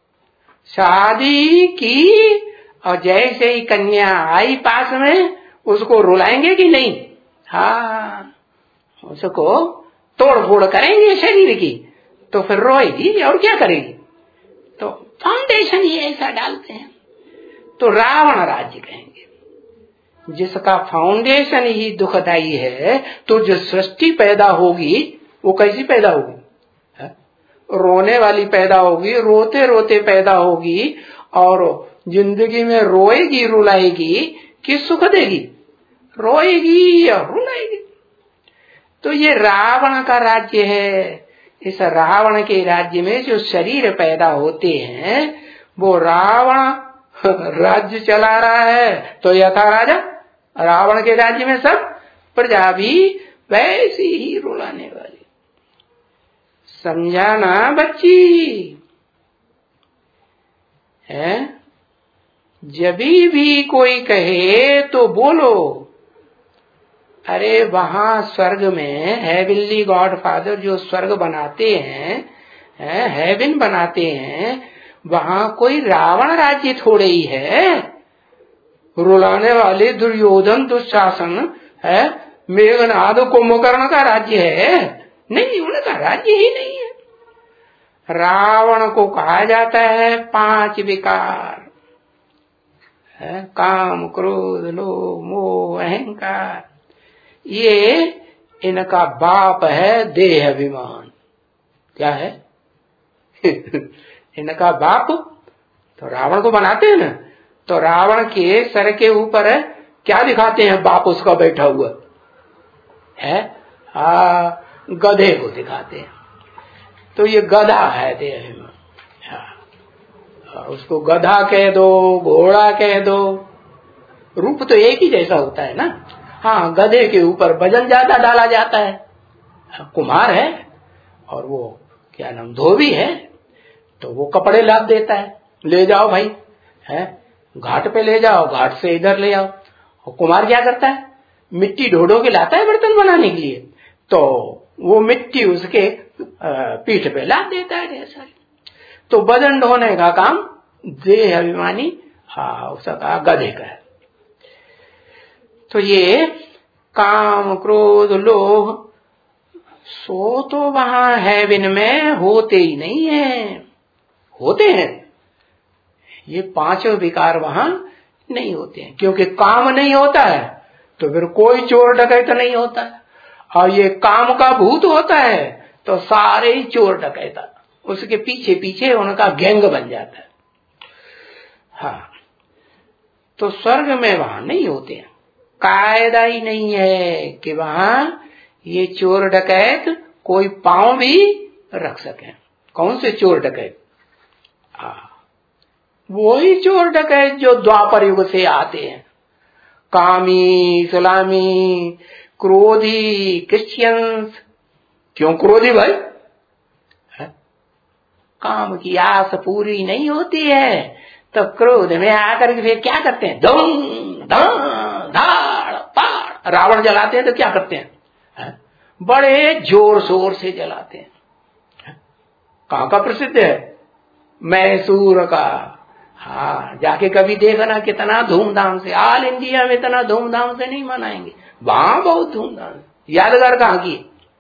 शादी की और जैसे ही कन्या आई पास में उसको रुलाएंगे कि नहीं? हाँ, उसको तोड़ फोड़ करेंगे शरीर की, तो फिर रोएगी और क्या करेगी? तो फाउंडेशन ही ऐसा डालते हैं, तो रावण राज्य कहेंगे। जिसका फाउंडेशन ही दुखदाई है, तो जो सृष्टि पैदा होगी वो कैसी पैदा होगी? रोने वाली पैदा होगी, रोते रोते पैदा होगी, और जिंदगी में रोएगी रुलाएगी कि सुख देगी? रोएगी या रुलाएगी। तो ये रावण का राज्य है। इस रावण के राज्य में जो शरीर पैदा होते हैं वो रावण राज्य चला रहा है। तो यथा राजा, रावण के राज्य में सब प्रजा भी वैसी ही रुलाने वाली। समझा ना बच्ची? है? जब भी कोई कहे तो बोलो, अरे वहां स्वर्ग में हेवनली गॉड फादर जो स्वर्ग बनाते हैं, हेवन बनाते हैं, वहां कोई रावण राज्य थोड़े ही है। रुलाने वाले दुर्योधन दुशासन है, मेघनाद कुंभकर्ण का राज्य है? नहीं, उनका राज्य ही नहीं है। रावण को कहा जाता है 5 विकार है, काम क्रोध लोभ मोह अहंकार। ये इनका बाप है देह अभिमान। क्या है? इनका बाप तो रावण को बनाते हैं ना, तो रावण के सर के ऊपर क्या दिखाते हैं? बाप उसका बैठा हुआ है, गधे को दिखाते हैं। तो ये गधा है देह अभिमान। उसको गधा कह दो, घोड़ा कह दो, रूप तो एक ही जैसा होता है ना। हाँ, गधे के ऊपर वजन ज्यादा डाला जाता है। कुम्हार है और वो क्या नाम धोबी है, तो वो कपड़े लाद देता है, ले जाओ भाई, है घाट पे ले जाओ, घाट से इधर ले आओ। और कुम्हार क्या करता है? मिट्टी ढो के लाता है बर्तन बनाने के लिए, तो वो मिट्टी उसके पीठ पे लाद देता है ढेर सारी। तो वजन ढोने का काम देह अभिमानी उसका गधे का है। तो ये काम क्रोध लोभ सो तो वहां हेवन में होते ही नहीं है। होते हैं ये 5 विकार वहां नहीं होते हैं, क्योंकि काम नहीं होता है तो फिर कोई चोर डकैत नहीं होता है। और ये काम का भूत होता है तो सारे ही चोर डकैता उसके पीछे पीछे उनका गैंग बन जाता है। हाँ, तो स्वर्ग में वहां नहीं होते हैं। कायदा ही नहीं है कि वहां ये चोर डकैत कोई पांव भी रख सके। कौन से चोर डकैत? वही चोर डकैत जो द्वापर युग से आते हैं, कामी, इस्लामी, क्रोधी, क्रिश्चियंस। क्यों क्रोधी भाई? काम की आस पूरी नहीं होती है तो क्रोध में आकर के फिर क्या करते हैं? धूम धाम धाड़ पाड़ रावण जलाते हैं। तो क्या करते हैं? बड़े जोर शोर से जलाते हैं। कहां का प्रसिद्ध है? मैसूर का। हाँ, जाके कभी देखना कितना धूमधाम से। ऑल इंडिया में इतना धूमधाम से नहीं मनाएंगे, वहां बहुत धूमधाम से। यादगार कहां की?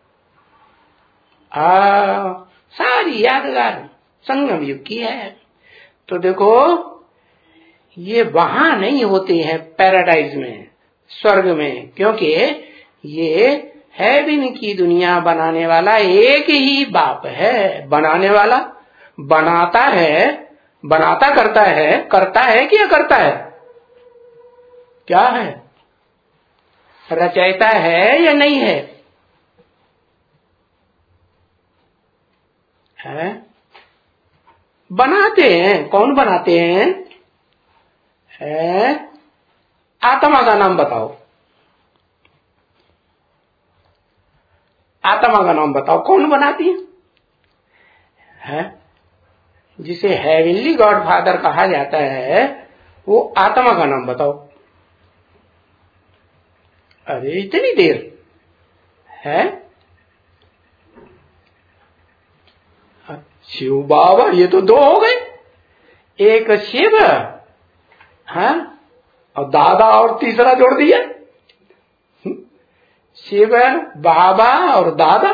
सारी यादगार संगम युग की है। तो देखो ये वहां नहीं होते हैं पैराडाइज में, स्वर्ग में, क्योंकि ये हेवन की दुनिया बनाने वाला एक ही बाप है। बनाने वाला बनाता है, बनाता करता है कि करता है? क्या है? रचयिता है या नहीं है? है? बनाते हैं। कौन बनाते हैं? है? आत्मा का नाम बताओ। आत्मा का नाम बताओ, कौन बनाती है? जिसे हेवनली गॉड फादर कहा जाता है वो आत्मा का नाम बताओ। अरे इतनी देर है? शिव बाबा, ये तो दो हो गए, एक शिव, हाँ, और दादा और तीसरा जोड़ दिया, शिव बाबा और दादा,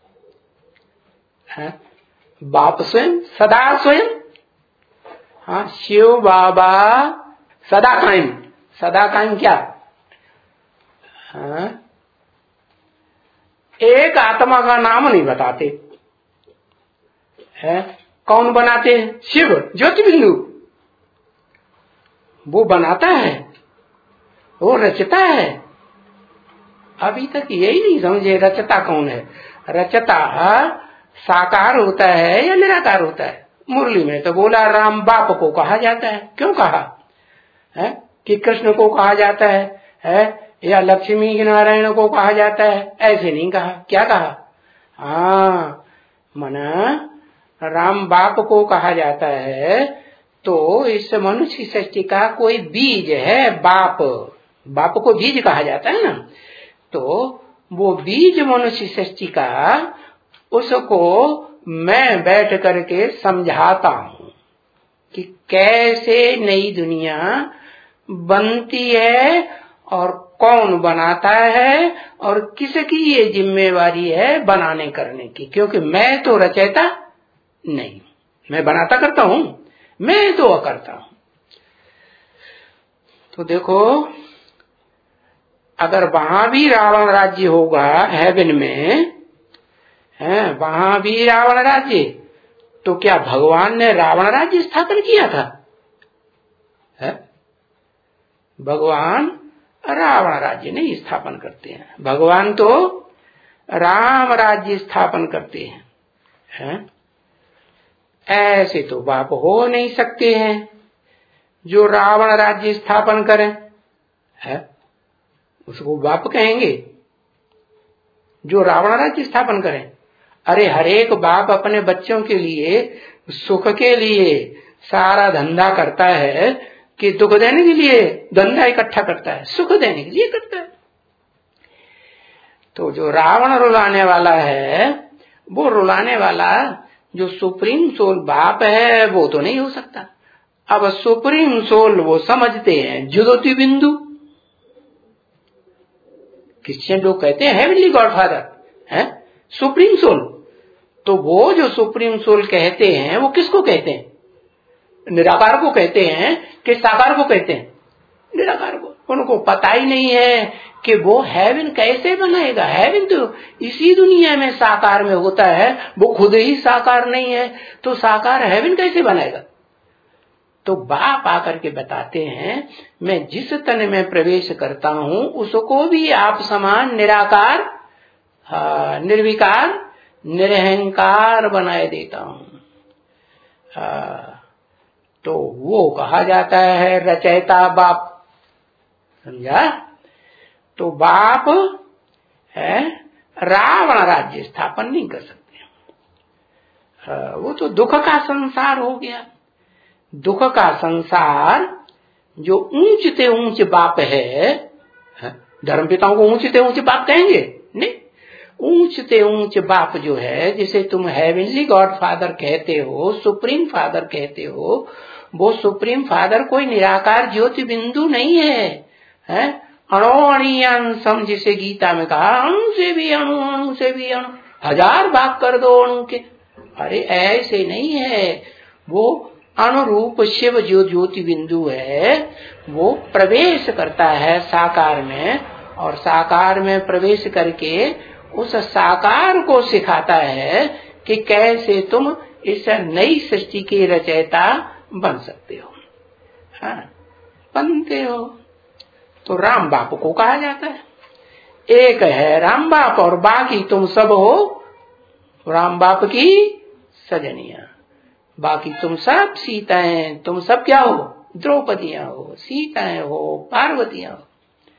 हाँ, बाप स्वयं, सदा स्वयं, हाँ, शिव बाबा सदा कायम। सदा कायम क्या? हाँ, एक आत्मा का नाम नहीं बताते है। कौन बनाते हैं? शिव ज्योति बिंदु, वो बनाता है, वो रचता है। अभी तक यही नहीं समझे रचता कौन है। रचता साकार होता है या निराकार होता है? मुरली में तो बोला राम बाप को कहा जाता है। क्यों कहा है? कि कृष्ण को कहा जाता है या लक्ष्मी नारायण को कहा जाता है? ऐसे नहीं कहा। क्या कहा? हाँ, मना राम बाप को कहा जाता है। तो इस मनुष्य सृष्टि का कोई बीज है, बाप, बाप को बीज कहा जाता है ना। तो वो बीज मनुष्य सृष्टि का, उसको मैं बैठ करके समझाता हूं कि कैसे नई दुनिया बनती है और कौन बनाता है और किसकी ये जिम्मेवारी है बनाने करने की। क्योंकि मैं तो रचयिता नहीं, मैं बनाता करता हूं, मैं तो करता हूं। तो देखो, अगर वहां भी रावण राज्य होगा, हेवन में है, वहां भी रावण राज्य, तो क्या भगवान ने रावण राज्य स्थापन किया था? है? भगवान रावण राज्य नहीं स्थापन करते हैं, भगवान तो राम राज्य स्थापन करते हैं। है? ऐसे तो बाप हो नहीं सकते हैं जो रावण राज्य स्थापन करें, है? उसको बाप कहेंगे जो रावण राज्य स्थापन करें? अरे हरेक बाप अपने बच्चों के लिए, सुख के लिए सारा धंधा करता है कि दुख देने के लिए धंधा इकट्ठा करता है? सुख देने के लिए करता है। तो जो रावण रुलाने वाला है, वो रुलाने वाला जो सुप्रीम सोल बाप है, वो तो नहीं हो सकता। अब सुप्रीम सोल वो समझते हैं ज्योति बिंदु। क्रिश्चियन लोग कहते हैं हेवनली गॉडफादर है, सुप्रीम सोल। तो वो जो सुप्रीम सोल कहते हैं, वो किसको कहते हैं? निराकार को कहते हैं कि साकार को कहते हैं? निराकार को। उनको पता ही नहीं है कि वो हेवन कैसे बनाएगा। हेवन तो इसी दुनिया में साकार में होता है, वो खुद ही साकार नहीं है, तो साकार हेवन कैसे बनाएगा? तो बाप आकर के बताते हैं, मैं जिस तन में प्रवेश करता हूं उसको भी आप समान निराकार, निर्विकार, निरहंकार बनाए देता हूं। तो वो कहा जाता है रचयिता बाप। समझा? तो बाप है, रावण राज्य स्थापन नहीं कर सकते। वो तो दुख का संसार हो गया। दुख का संसार जो ऊंचते ऊंच बाप है, धर्मपिताओं को ऊंचते ऊंच बाप कहेंगे? नहीं, ऊंचते ऊंच बाप जो है, जिसे तुम हेवनली गॉड फादर कहते हो, सुप्रीम फादर कहते हो, वो सुप्रीम फादर कोई निराकार ज्योति बिंदु नहीं है, अणोअणीयांसम, जिसे गीता में कहा, अणु से भी अणु, अणु से भी अणु, 1000 भाग कर दो अणु के। अरे ऐसे नहीं है। वो अनुरूप शिव जो ज्योति बिंदु है, वो प्रवेश करता है साकार में, और साकार में प्रवेश करके उस साकार को सिखाता है कि कैसे तुम इस नई सृष्टि के रचयिता बन सकते हो। हाँ, बनते हो। तो राम बाप को कहा जाता है। एक है राम बाप और बाकी तुम सब हो राम बाप की सजनिया। बाकी तुम सब सीताएं, तुम सब क्या हो? द्रौपदियां हो, सीताएं हो, पार्वतियां हो।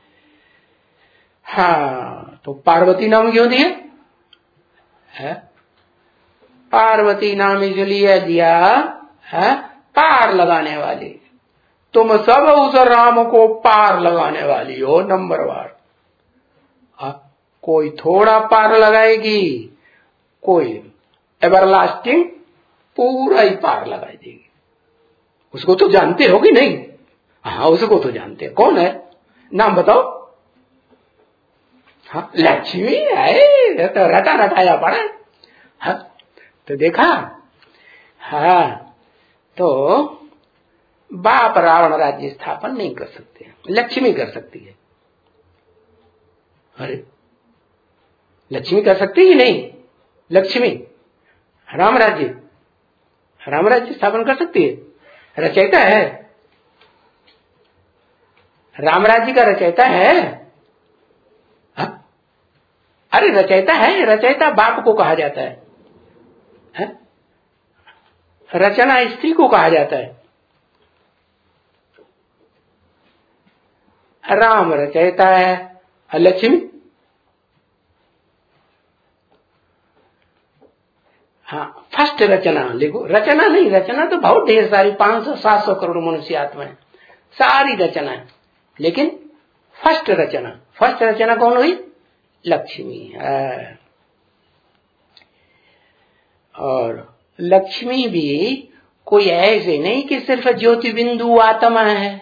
हाँ, तो पार्वती नाम क्यों दिया है? पार्वती नाम इसलिए दिया है, पार लगाने वाली। तुम सब उस राम को पार लगाने वाली हो, नंबरवार। कोई थोड़ा पार लगाएगी, कोई एवरलास्टिंग पूरा ही पार लगा देगी। उसको तो जानते हो कि नहीं? हाँ, उसको तो जानते हैं। कौन है? नाम बताओ। हाँ, लक्ष्मी है, तो रटा रटाया पड़ा। हाँ, तो देखा। हाँ, तो बाप रावण राज्य स्थापन नहीं कर सकते, लक्ष्मी कर सकती है। अरे, लक्ष्मी कर सकती है नहीं? लक्ष्मी राम राज्य स्थापन कर सकती है। रचयिता है, राम राज्य का रचयिता है। हा? अरे रचयिता है, रचयिता बाप को कहा जाता है, हा? रचना स्त्री को कहा जाता है। राम रचयिता है, लक्ष्मी। हाँ, फर्स्ट रचना लिखो। रचना नहीं, रचना तो बहुत ढेर सारी, 500-700 करोड़ मनुष्य आत्मा है, सारी रचना है। लेकिन फर्स्ट रचना कौन हुई? लक्ष्मी है। और लक्ष्मी भी कोई ऐसे नहीं कि सिर्फ ज्योति बिंदु आत्मा है।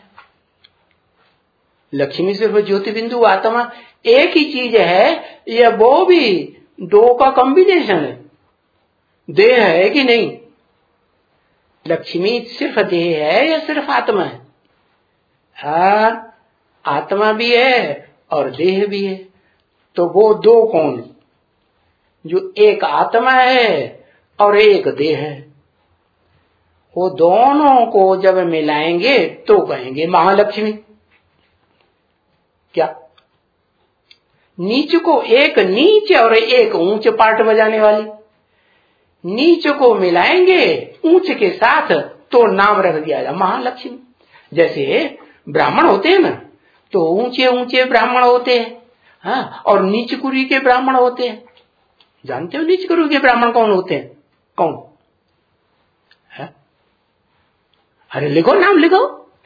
लक्ष्मी सिर्फ ज्योति बिंदु आत्मा एक ही चीज है, या वो भी दो का कॉम्बिनेशन है। देह है कि नहीं? लक्ष्मी सिर्फ देह है या सिर्फ आत्मा है? हाँ, आत्मा भी है और देह भी है। तो वो दो कौन? जो एक आत्मा है और एक देह है, वो दोनों को जब मिलाएंगे तो कहेंगे महालक्ष्मी। क्या? नीच को, एक नीच और एक ऊंच पार्ट बजाने वाली, नीच को मिलाएंगे ऊंच के साथ तो नाम रख दिया जाए महालक्ष्मी। जैसे ब्राह्मण होते हैं ना, तो ऊंचे ऊंचे ब्राह्मण होते हैं, हाँ, और नीच कुरी के ब्राह्मण होते हैं। जानते हो नीच कुरी के ब्राह्मण कौन होते हैं? कौन है? अरे लिखो, नाम लिखो।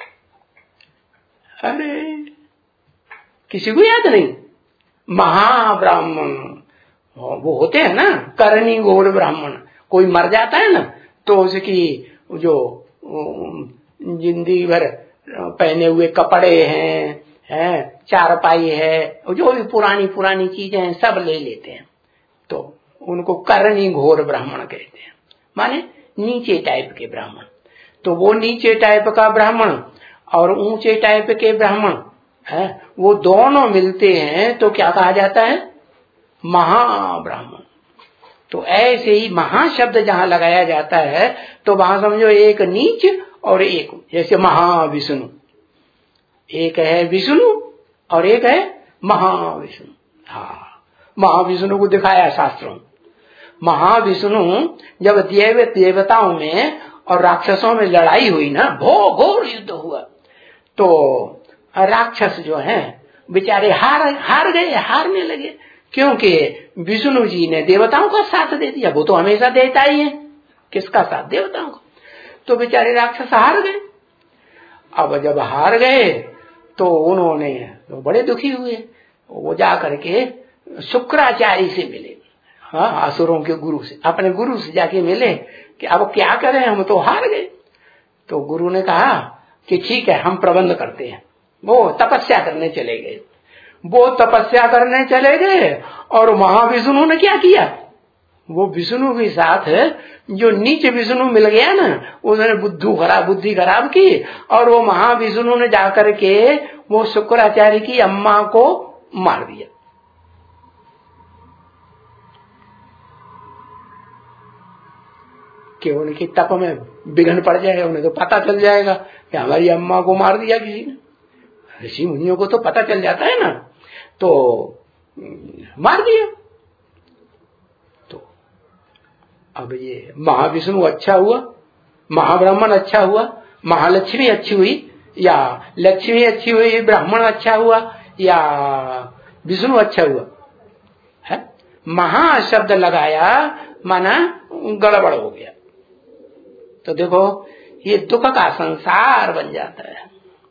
अरे किसी को याद नहीं? महाब्राह्मण वो होते हैं ना, करणी घोर ब्राह्मण। कोई मर जाता है ना, तो उसकी जो जिंदगी भर पहने हुए कपड़े हैं, चारपाई है, जो भी पुरानी पुरानी चीजें हैं सब ले लेते हैं, तो उनको करणी घोर ब्राह्मण कहते हैं, माने नीचे टाइप के ब्राह्मण। तो वो नीचे टाइप का ब्राह्मण और ऊंचे टाइप के ब्राह्मण है, वो दोनों मिलते हैं तो क्या कहा जाता है? महाब्राह्मण। तो ऐसे ही महाशब्द जहां लगाया जाता है तो वहां समझो एक नीच और एक, जैसे महाविष्णु, एक है विष्णु और एक है महाविष्णु। हाँ, महाविष्णु को दिखाया शास्त्रों। महाविष्णु जब देवताओं में और राक्षसों में लड़ाई हुई ना, घोर युद्ध हुआ, तो राक्षस जो हैं बेचारे हारने लगे, क्योंकि विष्णु जी ने देवताओं का साथ दे दिया। वो तो हमेशा देता ही है, किसका साथ? देवताओं का। तो बेचारे राक्षस हार गए। अब जब हार गए तो उन्होंने तो बड़े दुखी हुए, वो जाकर के शुक्राचार्य से मिले, हाँ, असुरों के गुरु से, अपने गुरु से जाके मिले कि अब क्या करें, हम तो हार गए। तो गुरु ने कहा कि ठीक है, हम प्रबंध करते हैं। वो तपस्या करने चले गए। वो तपस्या करने चले गए और महाविष्णु ने क्या किया? वो विष्णु के साथ जो नीचे विष्णु मिल गया ना, उसने बुद्धि खराब की और वो महाविष्णु ने जाकर के वो शुक्राचार्य की अम्मा को मार दिया। कि उनकी तप में विघ्न पड़ जाएगा, उन्हें तो पता चल जाएगा कि हमारी अम्मा को मार दिया किसी ने। ऋषि मुनियों को तो पता चल जाता है ना, तो मार दिया। तो अब ये महाविष्णु अच्छा हुआ, महाब्राह्मण अच्छा हुआ, महालक्ष्मी अच्छी हुई, या लक्ष्मी अच्छी हुई, ब्राह्मण अच्छा हुआ, या विष्णु अच्छा हुआ है? महा शब्द लगाया माना गड़बड़ हो गया। तो देखो ये दुख का संसार बन जाता है।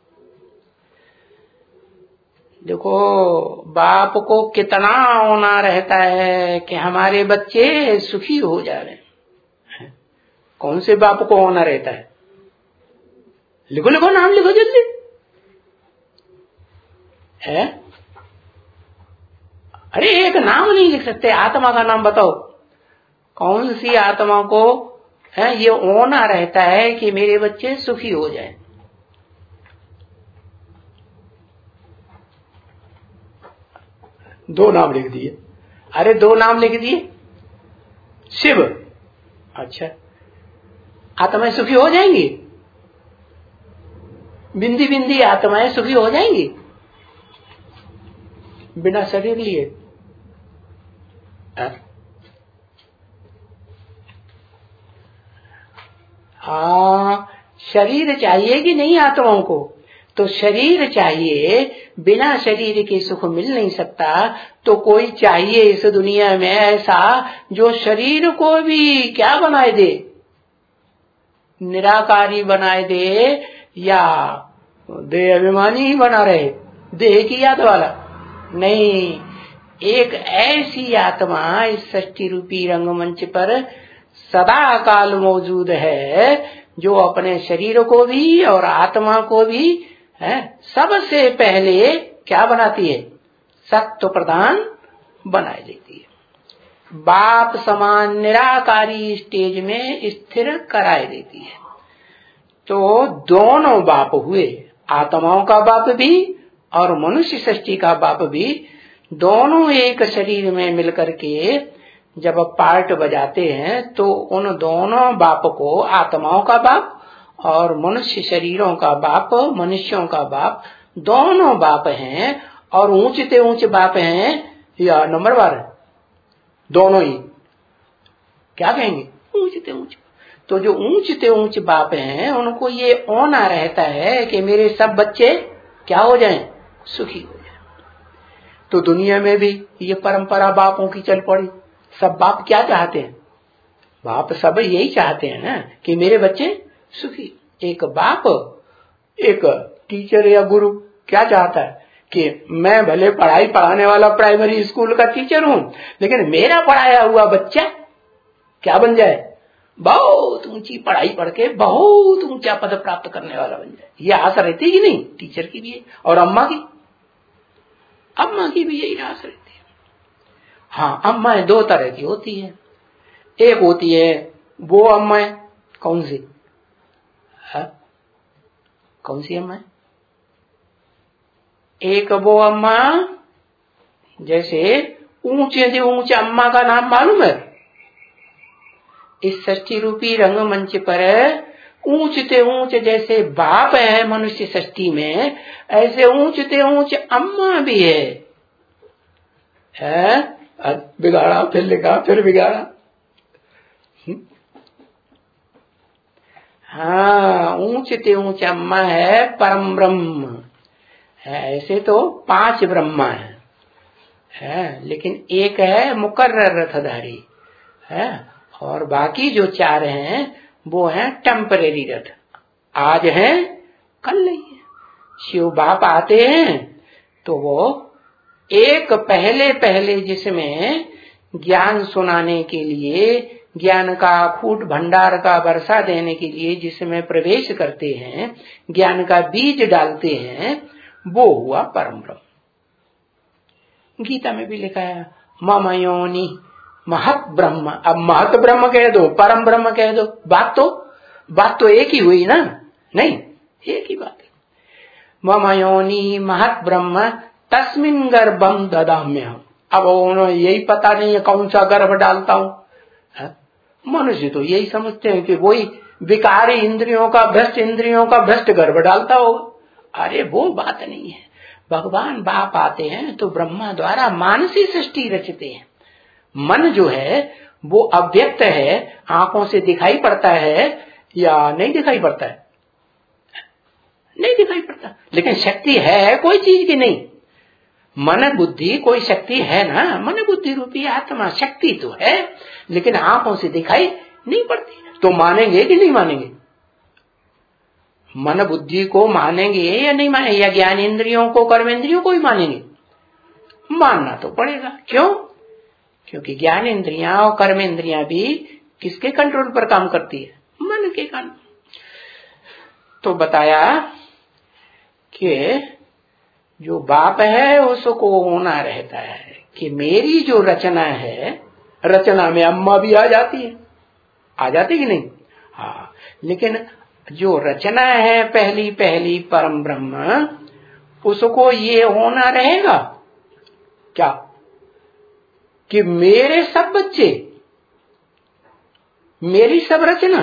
देखो बाप को कितना होना रहता है कि हमारे बच्चे सुखी हो जा रहे हैं। कौन से बाप को होना रहता है? लिखो लिखो, नाम लिखो जल्दी है। अरे एक नाम नहीं लिख सकते, आत्मा का नाम बताओ। कौन सी आत्मा को है ये होना रहता है कि मेरे बच्चे सुखी हो जाएं? दो नाम लिख दिए। अरे दो नाम लिख दिए, शिव। अच्छा, आत्माएं सुखी हो जाएंगी? बिंदी बिंदी आत्माएं सुखी हो जाएंगी बिना शरीर लिए? हाँ, शरीर चाहिए कि नहीं आत्माओं को? तो शरीर चाहिए, बिना शरीर के सुख मिल नहीं सकता। तो कोई चाहिए इस दुनिया में ऐसा जो शरीर को भी क्या बनाए दे, निराकारी बनाए दे, या देह अभिमानी ही बना रहे, देह की याद वाला नहीं। एक ऐसी आत्मा इस सृष्टि रूपी रंगमंच पर सदा काल मौजूद है जो अपने शरीर को भी और आत्मा को भी है सबसे पहले क्या बनाती है, सत्व प्रधान बनाए देती है। बाप समान निराकारी स्टेज में स्थिर कराए देती है। तो दोनों बाप हुए, आत्माओं का बाप भी और मनुष्य सृष्टि का बाप भी, दोनों एक शरीर में मिलकर के जब पार्ट बजाते हैं तो उन दोनों बाप को, आत्माओं का बाप और मनुष्य शरीरों का बाप, मनुष्यों का बाप, दोनों बाप हैं। और ऊंचते ऊंचे बाप हैं या नंबरवार, दोनों ही क्या कहेंगे, ऊंचते ऊंचे। तो जो ऊंचते ऊंचे बाप हैं उनको ये होना रहता है कि मेरे सब बच्चे क्या हो जाएं, सुखी हो जाएं। तो दुनिया में भी ये परंपरा बापों की चल पड़ी। सब बाप क्या चाहते हैं, बाप सब यही चाहते हैं ना कि मेरे बच्चे सुखी। एक बाप, एक टीचर या गुरु क्या चाहता है कि मैं भले पढ़ाई पढ़ाने वाला प्राइमरी स्कूल का टीचर हूं, लेकिन मेरा पढ़ाया हुआ बच्चा क्या बन जाए, बहुत ऊंची पढ़ाई पढ़ के बहुत ऊंचा पद प्राप्त करने वाला बन जाए। ये आशा रहती है कि नहीं, टीचर की भी है और अम्मा की भी यही आशा रहती है। हाँ, अम्माएं दो तरह की होती है। एक होती है वो अम्माएं, कौन सी कौन सी अम्मा? एक वो अम्मा जैसे ऊंचे से ऊंचे अम्मा का नाम मालूम है? इस सृष्टि रूपी रंगमंच पर ऊंचते ऊंचे जैसे बाप है मनुष्य सृष्टि में, ऐसे ऊंचते ऊंचे अम्मा भी है? बिगाड़ा, फिर लिखा, फिर बिगाड़ा। हाँ, ऊंचते ऊंचे अम्मा है परम ब्रह्म है। ऐसे तो 5 ब्रह्मा है, लेकिन एक है मुकर्रर रथधारी है, और बाकी जो 4 हैं वो हैं टेम्परेरी रथ, आज है कल नहीं है। शिव बाप आते हैं तो वो एक पहले जिसमें ज्ञान सुनाने के लिए, ज्ञान का फूट भंडार का वर्षा देने के लिए जिसमें प्रवेश करते हैं, ज्ञान का बीज डालते हैं, वो हुआ परम ब्रह्म। गीता में भी लिखा है मम योनि महत ब्रह्म। अब महत ब्रह्म कह दो, परम ब्रह्म कह दो, बात तो एक ही हुई ना? नहीं, एक ही बात है। मम योनि महत ब्रह्म तस्मिन् गर्भम ददाम्यहम्। अब उन्हें यही पता नहीं है कौन सा गर्भ डालता हूं। मनुष्य तो यही समझते हैं कि वही विकारी इंद्रियों का भ्रष्ट गर्भ डालता होगा। अरे वो बात नहीं है। भगवान बाप आते हैं तो ब्रह्मा द्वारा मानसी सृष्टि रचते हैं। मन जो है वो अव्यक्त है, आंखों से दिखाई पड़ता है या नहीं दिखाई पड़ता है? नहीं दिखाई पड़ता, लेकिन शक्ति है कोई चीज की नहीं। मन बुद्धि कोई शक्ति है ना, मन बुद्धि रूपी आत्मा शक्ति तो है, लेकिन आंखों से दिखाई नहीं पड़ती। तो मानेंगे कि नहीं मानेंगे? मन बुद्धि को मानेंगे या नहीं मानेंगे, या ज्ञान इंद्रियों को कर्मेंद्रियों को ही मानेंगे? मानना तो पड़ेगा। क्यों? क्योंकि ज्ञान इंद्रियां और कर्मेंद्रियां भी किसके कंट्रोल पर काम करती है? मन के कारण। तो बताया कि जो बाप है उसको होना रहता है कि मेरी जो रचना है, रचना में अम्मा भी आ जाती है, आ जाती कि नहीं? हाँ, लेकिन जो रचना है पहली पहली परम ब्रह्म, उसको ये होना रहेगा क्या कि मेरे सब बच्चे, मेरी सब रचना,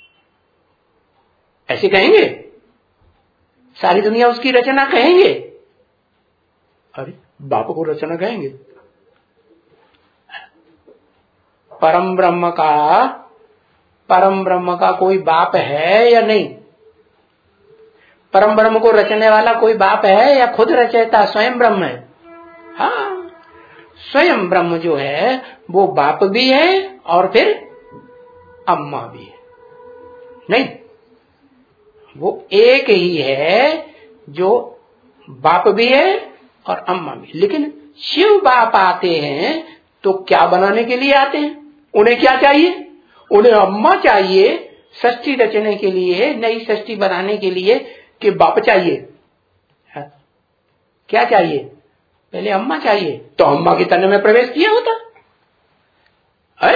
ऐसे कहेंगे? सारी दुनिया उसकी रचना कहेंगे? अरे बाप को रचना कहेंगे? परम ब्रह्म का कोई बाप है या नहीं? परम ब्रह्म को रचने वाला कोई बाप है या खुद रचयिता स्वयं ब्रह्म है? हाँ, स्वयं ब्रह्म जो है वो बाप भी है और फिर अम्मा भी है। नहीं, वो एक ही है जो बाप भी है और अम्मा भी। लेकिन शिव बाप आते हैं तो क्या बनाने के लिए आते हैं? उन्हें क्या चाहिए? उन्हें अम्मा चाहिए सृष्टि रचने के लिए, नई सृष्टि बनाने के लिए, कि बाप चाहिए? क्या चाहिए? पहले अम्मा चाहिए। तो अम्मा के तन में प्रवेश किया होता है?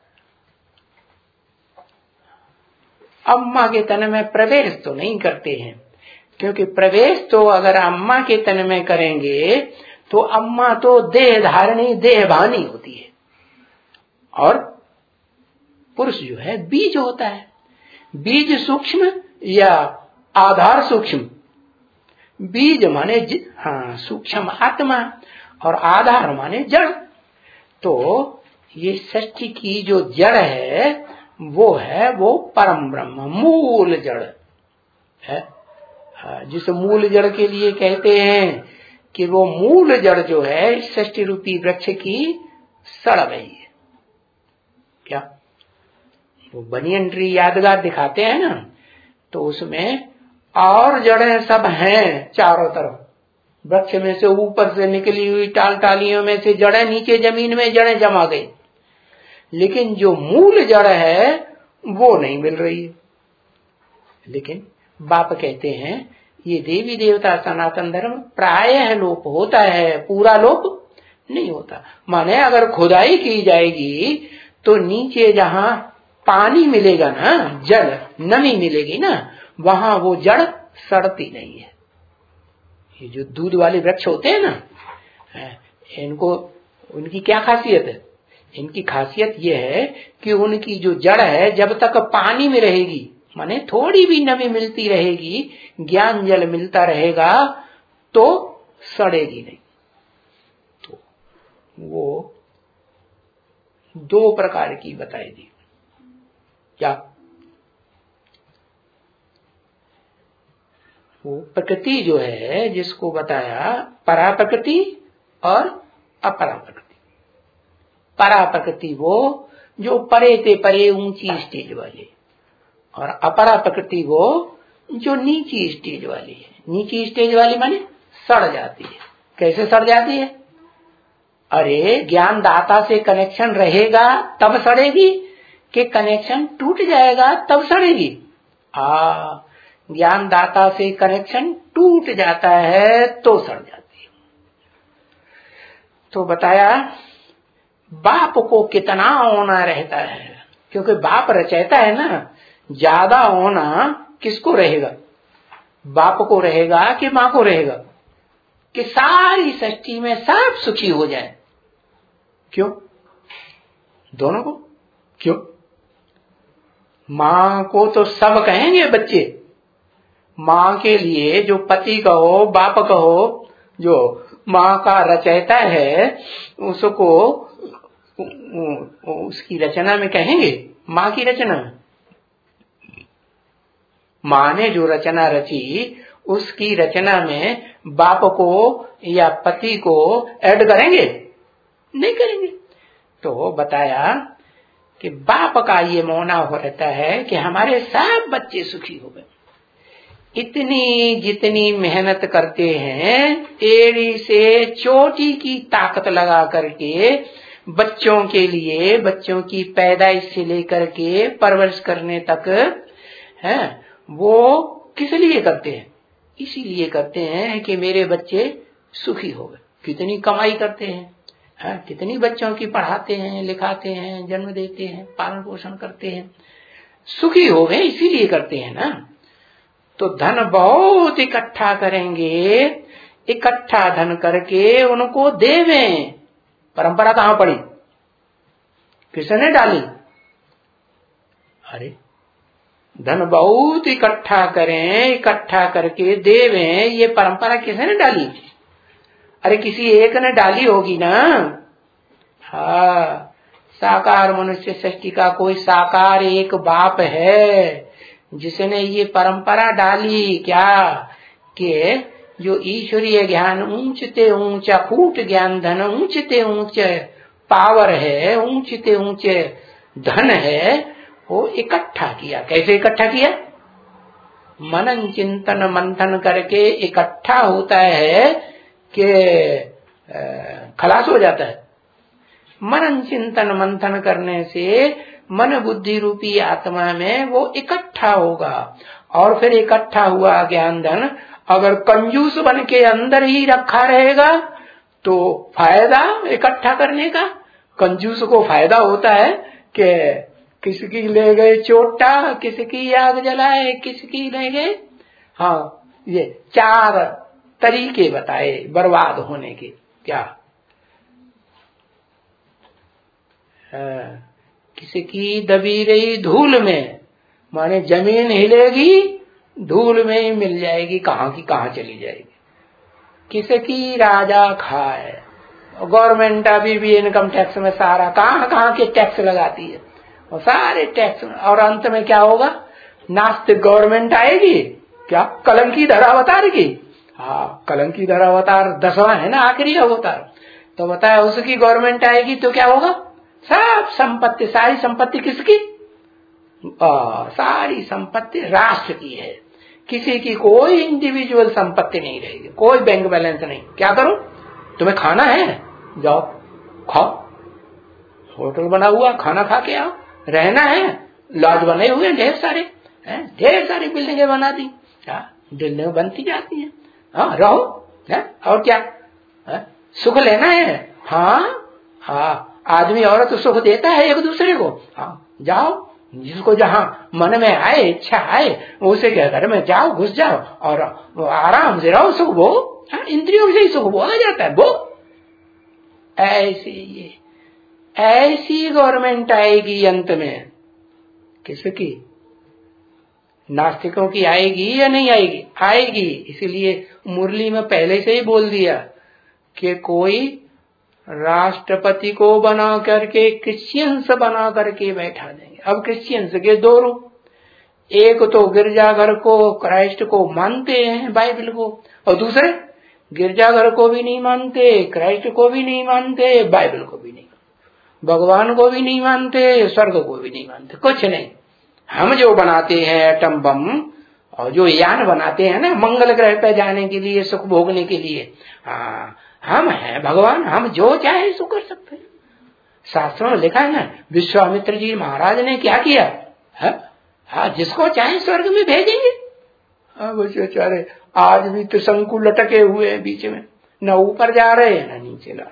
अम्मा के तन में प्रवेश तो नहीं करते हैं, क्योंकि प्रवेश तो अगर अम्मा के तन में करेंगे तो अम्मा तो देह धारणी, देहभानी होती है, और पुरुष जो है बीज होता है। बीज सूक्ष्म या आधार सूक्ष्म? बीज माने हाँ सूक्ष्म आत्मा, और आधार माने जड़। तो ये सृष्टि की जो जड़ है वो परम ब्रह्म, मूल जड़ है। जिस मूल जड़ के लिए कहते हैं कि वो मूल जड़ जो है सृष्टि रूपी वृक्ष की सड़ गई है। क्या वो बनियन ट्री यादगार दिखाते हैं ना, तो उसमें और जड़ें सब हैं चारों तरफ, वृक्ष में से ऊपर से निकली हुई टालियों में से जड़ें नीचे जमीन में जड़ें जमा गई, लेकिन जो मूल जड़ है वो नहीं मिल रही है। लेकिन बाप कहते हैं ये देवी देवता सनातन धर्म प्रायः लोप होता है, पूरा लोप नहीं होता। माने अगर खुदाई की जाएगी तो नीचे जहां पानी मिलेगा ना, जड़ नमी मिलेगी ना, वहां वो जड़ सड़ती नहीं है। ये जो दूध वाले वृक्ष होते हैं ना, इनको उनकी क्या खासियत है? इनकी खासियत यह है कि उनकी जो जड़ है जब तक पानी में रहेगी, माने थोड़ी भी नमी मिलती रहेगी, ज्ञान जल मिलता रहेगा, तो सड़ेगी नहीं। तो वो दो प्रकार की बताई दी। क्या? वो प्रकृति जो है जिसको बताया परा प्रकृति और अपरा प्रकृति। परा प्रकृति वो जो परे से परे ऊंची स्टेज वाली, और अपरा प्रकृति वो जो नीची स्टेज वाली है। नीची स्टेज वाली माने सड़ जाती है। कैसे सड़ जाती है? अरे ज्ञान दाता से कनेक्शन रहेगा तब सड़ेगी कि कनेक्शन टूट जाएगा तब सड़ेगी? ज्ञान दाता से कनेक्शन टूट जाता है तो सड़ जाती है। तो बताया बाप को कितना होना रहता है, क्योंकि बाप रचयिता है ना। ज्यादा होना किसको रहेगा? बाप को रहेगा कि मां को रहेगा? कि सारी सृष्टि में सब सुखी हो जाए। क्यों? दोनों को। क्यों? मां को तो सब कहेंगे बच्चे। मां के लिए जो पति कहो, बाप कहो, जो मां का रचयिता है उसको उसकी रचना में कहेंगे, मां की रचना। मां ने जो रचना रची उसकी रचना में बाप को या पति को ऐड करेंगे? नहीं करेंगे। तो बताया कि बाप का ये मौना हो रहता है कि हमारे सब बच्चे सुखी हो गए। इतनी जितनी मेहनत करते हैं, एड़ी से चोटी की ताकत लगा करके बच्चों के लिए, बच्चों की पैदाइश से लेकर के परवरिश करने तक है, वो किस लिए करते हैं? इसीलिए करते हैं कि मेरे बच्चे सुखी हो गए। कितनी कमाई करते हैं, कितनी बच्चों की पढ़ाते हैं, लिखाते हैं, जन्म देते हैं, पालन पोषण करते हैं, सुखी हो गए इसीलिए करते हैं ना। तो धन बहुत इकट्ठा करेंगे, इकट्ठा धन करके उनको देवें। परंपरा कहां पड़ी, किसने डाली? अरे धन बहुत इकट्ठा करें, इकट्ठा करके देवें, ये परंपरा किसने डाली? अरे किसी एक ने डाली होगी ना। हाँ, साकार मनुष्य सृष्टि का कोई साकार एक बाप है जिसने ये परंपरा डाली। क्या कि जो ईश्वरीय ज्ञान ऊंचते ऊंचा कूट ज्ञान धन ऊंचते ऊंचे पावर है, ऊंचते ऊंचे धन है, वो इकट्ठा किया। कैसे इकट्ठा किया? मनन चिंतन मंथन करके इकट्ठा होता है कि खलास हो जाता है। मनन चिंतन मंथन करने से मन बुद्धि रूपी आत्मा में वो इकट्ठा होगा। और फिर इकट्ठा हुआ ज्ञान धन अगर कंजूस बन के अंदर ही रखा रहेगा तो फायदा इकट्ठा करने का। कंजूस को फायदा होता है कि किसकी ले गए चोटा, किसकी आग जलाए, किसकी ले गए। हाँ, ये 4 तरीके बताए बर्बाद होने के। क्या किसकी दबी रही धूल में, माने जमीन हिलेगी धूल में ही मिल जाएगी, कहाँ की कहाँ चली जाएगी। किसकी राजा खाए, गवर्नमेंट अभी भी इनकम टैक्स में सारा कहाँ कहाँ के टैक्स लगाती है, और सारे टैक्स, और अंत में क्या होगा? नास्तिक गवर्नमेंट आएगी, क्या कलंकी धरावतार की। हाँ, कलंकी धरावतार 10वां है ना, आखिरी अवतार। तो बताया उसकी गवर्नमेंट आएगी तो क्या होगा? सब संपत्ति, सारी संपत्ति किसकी? सारी संपत्ति राष्ट्र की है, किसी की कोई इंडिविजुअल संपत्ति नहीं रहेगी, कोई बैंक बैलेंस नहीं। क्या करूं? तुम्हें खाना है, जाओ खाओ, होटल बना हुआ खाना खा के आओ। रहना है, लॉज बने हुए ढेर सारे, ढेर सारी बिल्डिंगें बना दी, बिल्डिंग बनती जाती है। हाँ, रहो है? और क्या है? सुख लेना है। हाँ, आदमी औरत सुख देता है एक दूसरे को। हाँ, जाओ, जिसको जहां मन में आए, इच्छा आए, उसे क्या करे, मैं जाओ, घुस जाओ और आराम से रहो, सुख भो। इंद्रियों से ही सुख भो आ जाता है, वो ऐसी गवर्नमेंट आएगी अंत में। किसकी? नास्तिकों की आएगी या नहीं आएगी? आएगी। इसीलिए मुरली में पहले से ही बोल दिया कि कोई राष्ट्रपति को बना करके क्रिश्चियंस बना करके बैठा देंगे। अब क्रिश्चियंस के 2 रूप, एक तो गिरजाघर को, क्राइस्ट को मानते हैं, बाइबल को, और दूसरे गिरजाघर को भी नहीं मानते, क्राइस्ट को भी नहीं मानते, बाइबल को भी नहीं मानते, भगवान को भी नहीं मानते, स्वर्ग को भी नहीं मानते, कुछ नहीं। हम जो बनाते हैं एटम बम और जो यान बनाते हैं ना मंगल ग्रह पे जाने के लिए, सुख भोगने के लिए, हम हैं भगवान, हम जो चाहे सो कर सकते हैं। शास्त्रों में लिखा है ना, विश्वामित्र जी महाराज ने क्या किया है? जिसको चाहे स्वर्ग में भेजेंगे। वो बेचारे आज भी त्रिशंकु लटके हुए हैं बीच में, न ऊपर जा रहे हैं न नीचे ला रहे।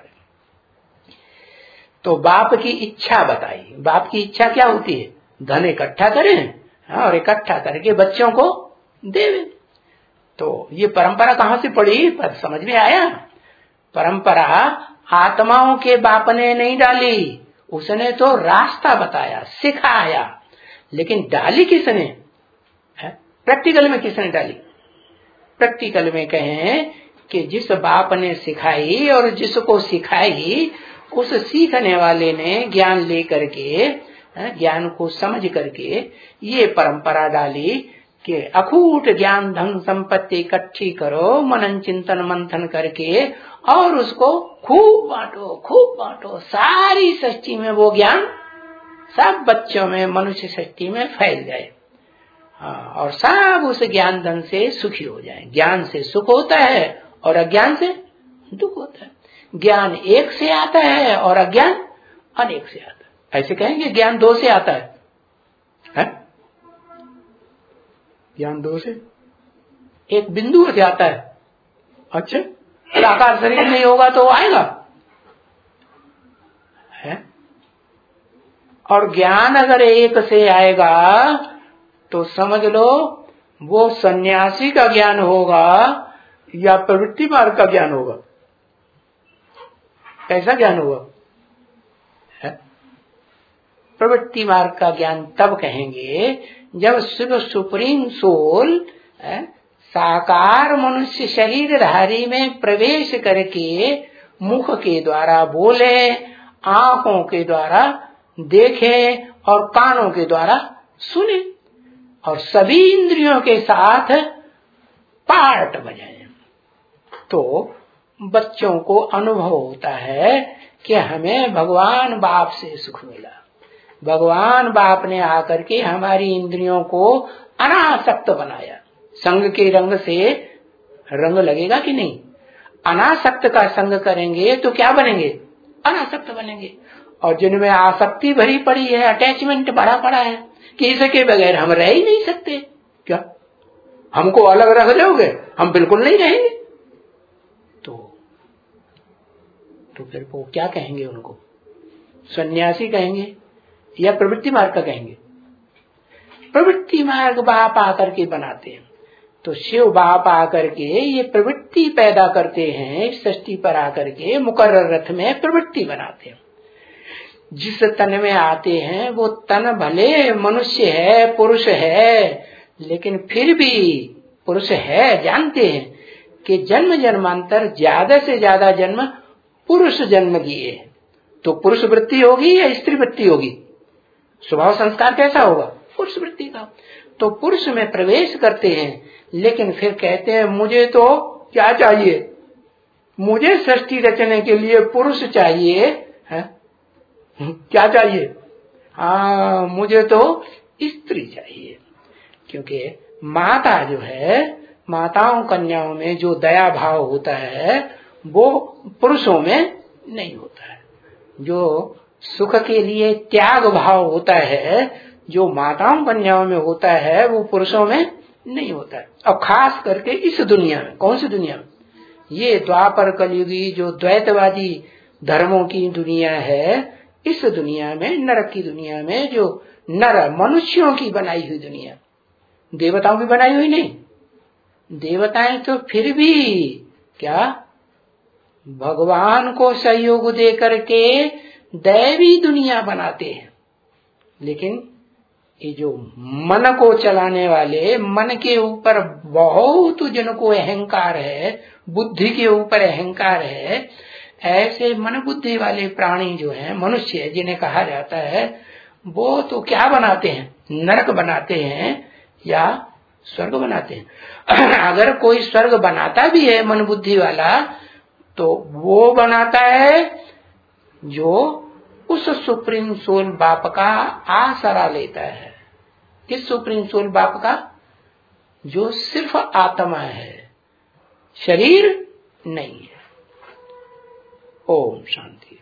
तो बाप की इच्छा बताई। बाप की इच्छा क्या होती है? धन इकट्ठा करें और इकट्ठा करके बच्चों को देवे। तो ये परंपरा कहां से पड़ी? पर समझ में आया? परंपरा आत्माओं के बाप ने नहीं डाली, उसने तो रास्ता बताया, सिखाया, लेकिन डाली किसने? प्रैक्टिकल में किसने डाली? प्रैक्टिकल में कहें कि जिस बाप ने सिखाई और जिसको सिखाई, उस सीखने वाले ने ज्ञान लेकर के, ज्ञान को समझ करके ये परंपरा डाली कि अखूट ज्ञान धन संपत्ति इकट्ठी करो, मनन चिंतन मंथन करके, और उसको खूब बांटो, सारी सृष्टि में वो ज्ञान सब बच्चों में, मनुष्य सृष्टि में फैल जाए। और सब उस ज्ञान धन से सुखी हो जाए। ज्ञान से सुख होता है और अज्ञान से दुख होता है। ज्ञान एक से आता है और अज्ञान अनेक से आता है। ऐसे कहेंगे ज्ञान दो से आता है? ज्ञान दो से, एक बिंदु से आता है। अच्छा, आकार शरीर नहीं होगा तो आएगा है? और ज्ञान अगर एक से आएगा तो समझ लो वो सन्यासी का ज्ञान होगा या प्रवृत्ति मार्ग का ज्ञान होगा। कैसा ज्ञान होगा? प्रवृत्ति मार्ग का ज्ञान तब कहेंगे जब शिव सुप्रीम सोल साकार मनुष्य शरीर धारी में प्रवेश करके मुख के द्वारा बोले, आंखों के द्वारा देखे और कानों के द्वारा सुने और सभी इंद्रियों के साथ पार्ट बजाए, तो बच्चों को अनुभव होता है कि हमें भगवान बाप से सुख मिला। भगवान बाप ने आकर के हमारी इंद्रियों को अनासक्त बनाया। संग के रंग से रंग लगेगा कि नहीं? अनासक्त का संग करेंगे तो क्या बनेंगे? अनासक्त बनेंगे। और जिनमें आसक्ति भरी पड़ी है, अटैचमेंट बड़ा पड़ा है कि इसके बगैर हम रह ही नहीं सकते, क्या हमको अलग रख दोगे? हम बिल्कुल नहीं रहेंगे। तो फिर वो क्या कहेंगे? उनको सन्यासी कहेंगे या प्रवृत्ति मार्ग का कहेंगे? प्रवृत्ति मार्ग बाप आकर के बनाते हैं। तो शिव बाप आकर के ये प्रवृत्ति पैदा करते हैं, सृष्टि पर आकर के मुकर्रर रथ में प्रवृत्ति बनाते हैं। जिस तन में आते हैं वो तन भले मनुष्य है, पुरुष है, लेकिन फिर भी पुरुष है, जानते हैं कि जन्म जन्मांतर ज्यादा से ज्यादा जन्म पुरुष जन्म किए, तो पुरुष वृत्ति होगी या स्त्री वृत्ति होगी? स्वभाव संस्कार कैसा होगा? पुरुष वृत्ति का। तो पुरुष में प्रवेश करते हैं, लेकिन फिर कहते हैं मुझे तो क्या चाहिए? मुझे सृष्टि रचने के लिए पुरुष चाहिए है? क्या चाहिए? मुझे तो स्त्री चाहिए। क्योंकि माता जो है, माताओं कन्याओं में जो दया भाव होता है वो पुरुषों में नहीं होता है। जो सुख के लिए त्याग भाव होता है, जो माताओं कन्याओं में होता है, वो पुरुषों में नहीं होता है। और खास करके इस दुनिया में, कौन सी दुनिया में? ये द्वापर कलयुगी जो द्वैतवादी धर्मों की दुनिया है, इस दुनिया में, नरक की दुनिया में, जो नर मनुष्यों की बनाई हुई दुनिया, देवताओं की बनाई हुई नहीं। देवताएं तो फिर भी क्या भगवान को सहयोग दे करके दैवी दुनिया बनाते हैं, लेकिन ये जो मन को चलाने वाले, मन के ऊपर बहुत जिनको अहंकार है, बुद्धि के ऊपर अहंकार है, ऐसे मन बुद्धि वाले प्राणी जो हैं, मनुष्य जिन्हें कहा जाता है, वो तो क्या बनाते हैं? नरक बनाते हैं या स्वर्ग बनाते हैं। अगर कोई स्वर्ग बनाता भी है मन बुद्धि वाला, तो वो बनाता है जो उस सुप्रीम सोल बाप का आसरा लेता है। किस सुप्रीम सोल बाप का? जो सिर्फ आत्मा है, शरीर नहीं है। ओम शांति।